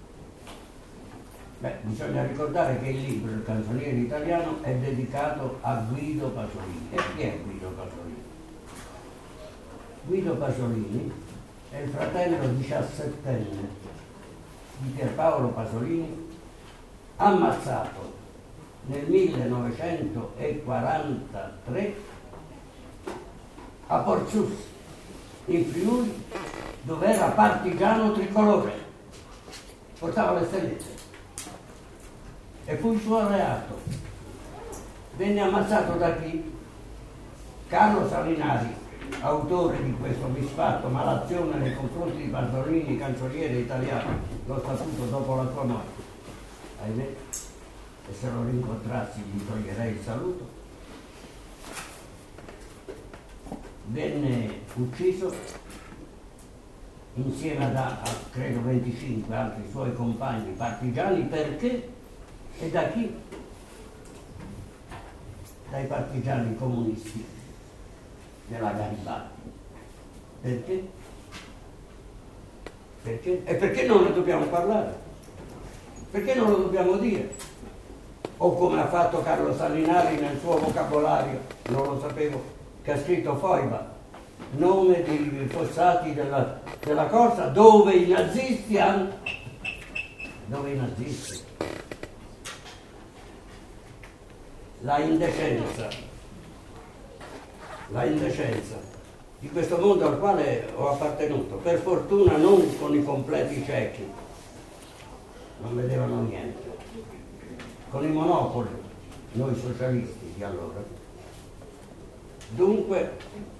bisogna ricordare che il libro Il canzoniere italiano è dedicato a Guido Pasolini. E chi è Guido Pasolini? Guido Pasolini è il fratello 17enne di Pierpaolo Pasolini, ammazzato nel 1943 a Porzus, in Friuli, dove era partigiano tricolore, portava le stellette e fu il suo reato. Venne ammazzato da chi? Carlo Salinari, autore di questo misfatto Malazione nei confronti di Pasolini, canzoniere italiano, l'ho saputo dopo la sua morte. Ahimè, e se lo rincontrassi gli toglierei il saluto. Venne ucciso insieme a credo 25 altri suoi compagni partigiani. Perché? E da chi? Dai partigiani comunisti della Garibaldi. Perché? Perché? E perché non ne dobbiamo parlare? Perché non lo dobbiamo dire? O come ha fatto Carlo Salinari nel suo vocabolario, non lo sapevo, che ha scritto Foiba, nome di fossati della corsa, dove i nazisti hanno... Dove i nazisti? La indecenza di questo mondo al quale ho appartenuto, per fortuna non con i completi ciechi, non vedevano niente, con i monopoli, noi socialisti di allora. Dunque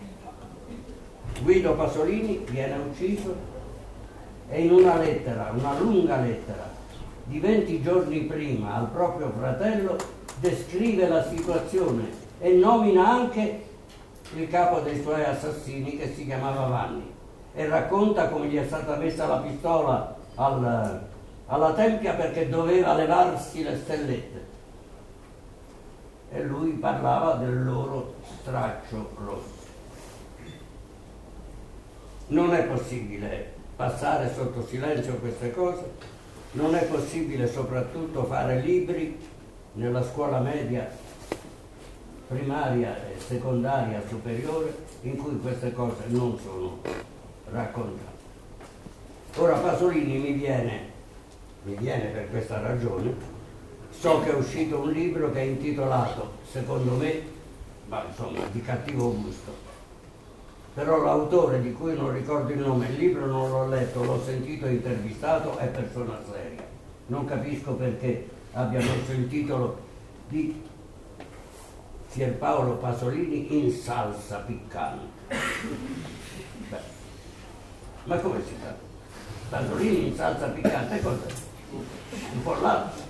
Guido Pasolini viene ucciso e in una lettera, una lunga lettera di 20 giorni prima al proprio fratello descrive la situazione e nomina anche il capo dei suoi assassini, che si chiamava Vanni, e racconta come gli è stata messa la pistola alla tempia perché doveva levarsi le stellette, e lui parlava del loro straccio rosso. Non è possibile passare sotto silenzio queste cose, non è possibile soprattutto fare libri nella scuola media, primaria, secondaria, superiore, in cui queste cose non sono raccontate. Ora Pasolini mi viene per questa ragione. So che è uscito un libro che è intitolato, secondo me, ma insomma di cattivo gusto, però l'autore, di cui non ricordo il nome, il libro non l'ho letto, l'ho sentito intervistato, è persona seria. Non capisco perché abbia messo il titolo di Pierpaolo Pasolini in salsa piccante. Beh, ma come si fa? Pasolini in salsa piccante, cos'è? Un po' latte.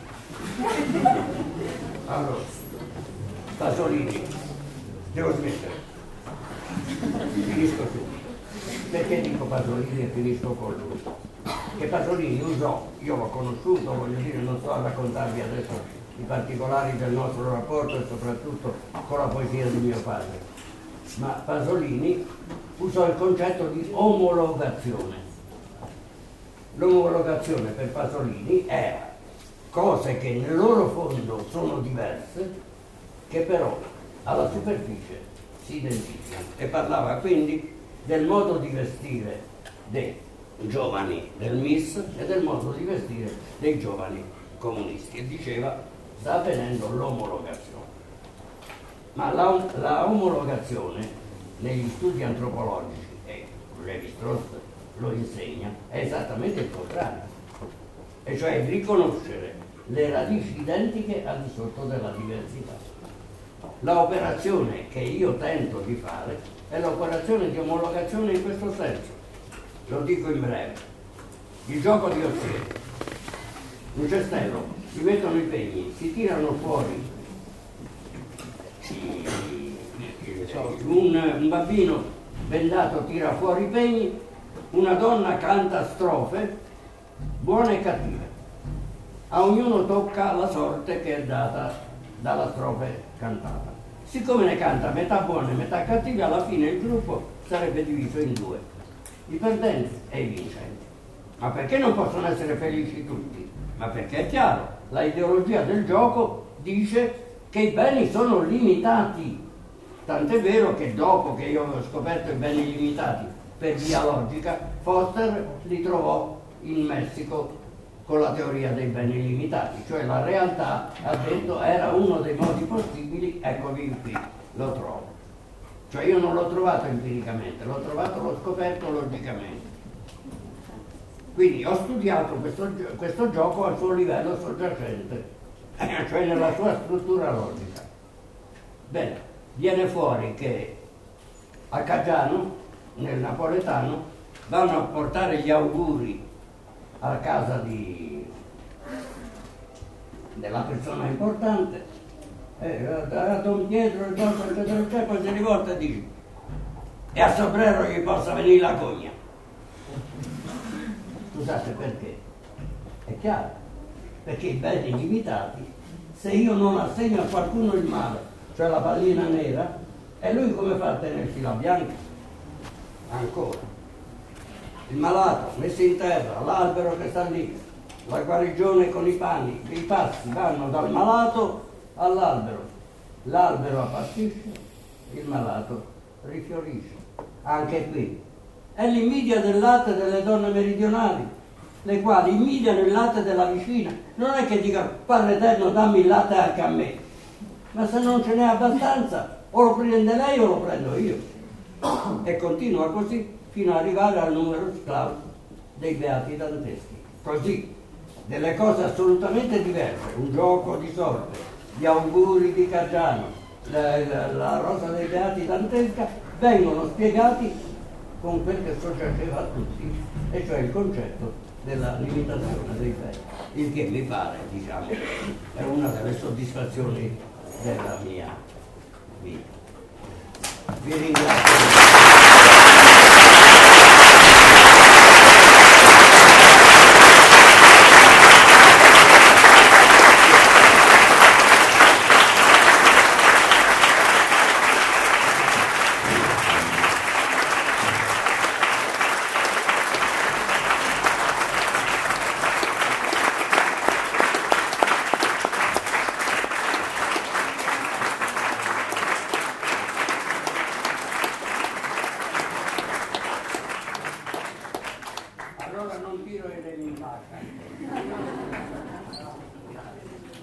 Allora, Pasolini, devo smettere. Finisco subito. Perché dico Pasolini e finisco con lui? Che Pasolini usò, io l'ho conosciuto, voglio dire, non sto a raccontarvi adesso i particolari del nostro rapporto e soprattutto con la poesia di mio padre, ma Pasolini usò il concetto di omologazione. L'omologazione per Pasolini era cose che nel loro fondo sono diverse, che però alla superficie si identificano, e parlava quindi del modo di vestire dei giovani del MIS e del modo di vestire dei giovani comunisti, e diceva: sta avvenendo l'omologazione. Ma la omologazione negli studi antropologici, e Lévi-Strauss lo insegna, è esattamente il contrario, e cioè riconoscere le radici identiche al di sotto della diversità. L'operazione che io tento di fare è l'operazione di omologazione in questo senso. Lo dico in breve. Il gioco di Ossieri. Un cestello, si mettono i pegni, si tirano fuori un bambino bendato tira fuori i pegni, una donna canta strofe buone e cattive. A ognuno tocca la sorte che è data dalla strofe cantata. Siccome ne canta metà buone e metà cattive, alla fine il gruppo sarebbe diviso in due, i perdenti e i vincenti. Ma perché non possono essere felici tutti? Ma perché è chiaro, la ideologia del gioco dice che i beni sono limitati. Tant'è vero che dopo che io avevo scoperto i beni limitati per via logica, Foster li trovò in Messico con la teoria dei beni limitati, cioè la realtà, ha detto, era uno dei modi possibili, eccovi qui, lo trovo. Cioè io non l'ho trovato empiricamente, l'ho scoperto logicamente. Quindi ho studiato questo gioco al suo livello soggiacente, cioè nella sua struttura logica. Bene, viene fuori che a Caggiano, nel napoletano, vanno a portare gli auguri alla casa della persona importante, a Don Pietro, eccetera, poi si rivolta e dice: e a Sobrero gli possa venire la cogna. Scusate, perché? È chiaro, perché i beni limitati, se io non assegno a qualcuno il male, cioè la pallina nera, e lui come fa a tenersi la bianca? Ancora. Il malato messo in terra, l'albero che sta lì, la guarigione con i panni, i passi vanno dal malato all'albero, l'albero appassisce, il malato rifiorisce. Anche qui è l'invidia del latte delle donne meridionali, le quali invidiano il latte della vicina. Non è che dicono: Padre Eterno, dammi il latte anche a me, ma se non ce n'è abbastanza o lo prende lei o lo prendo io. E continua così fino ad arrivare al numerus clausus dei beati danteschi. Così, delle cose assolutamente diverse, un gioco di sorte, gli auguri di Caggiano, la rosa dei beati dantesca, vengono spiegati con quel che soggiaceva a tutti, e cioè il concetto della limitazione dei beni, il che mi pare, diciamo, è una delle soddisfazioni della mia vita. Vi ringrazio.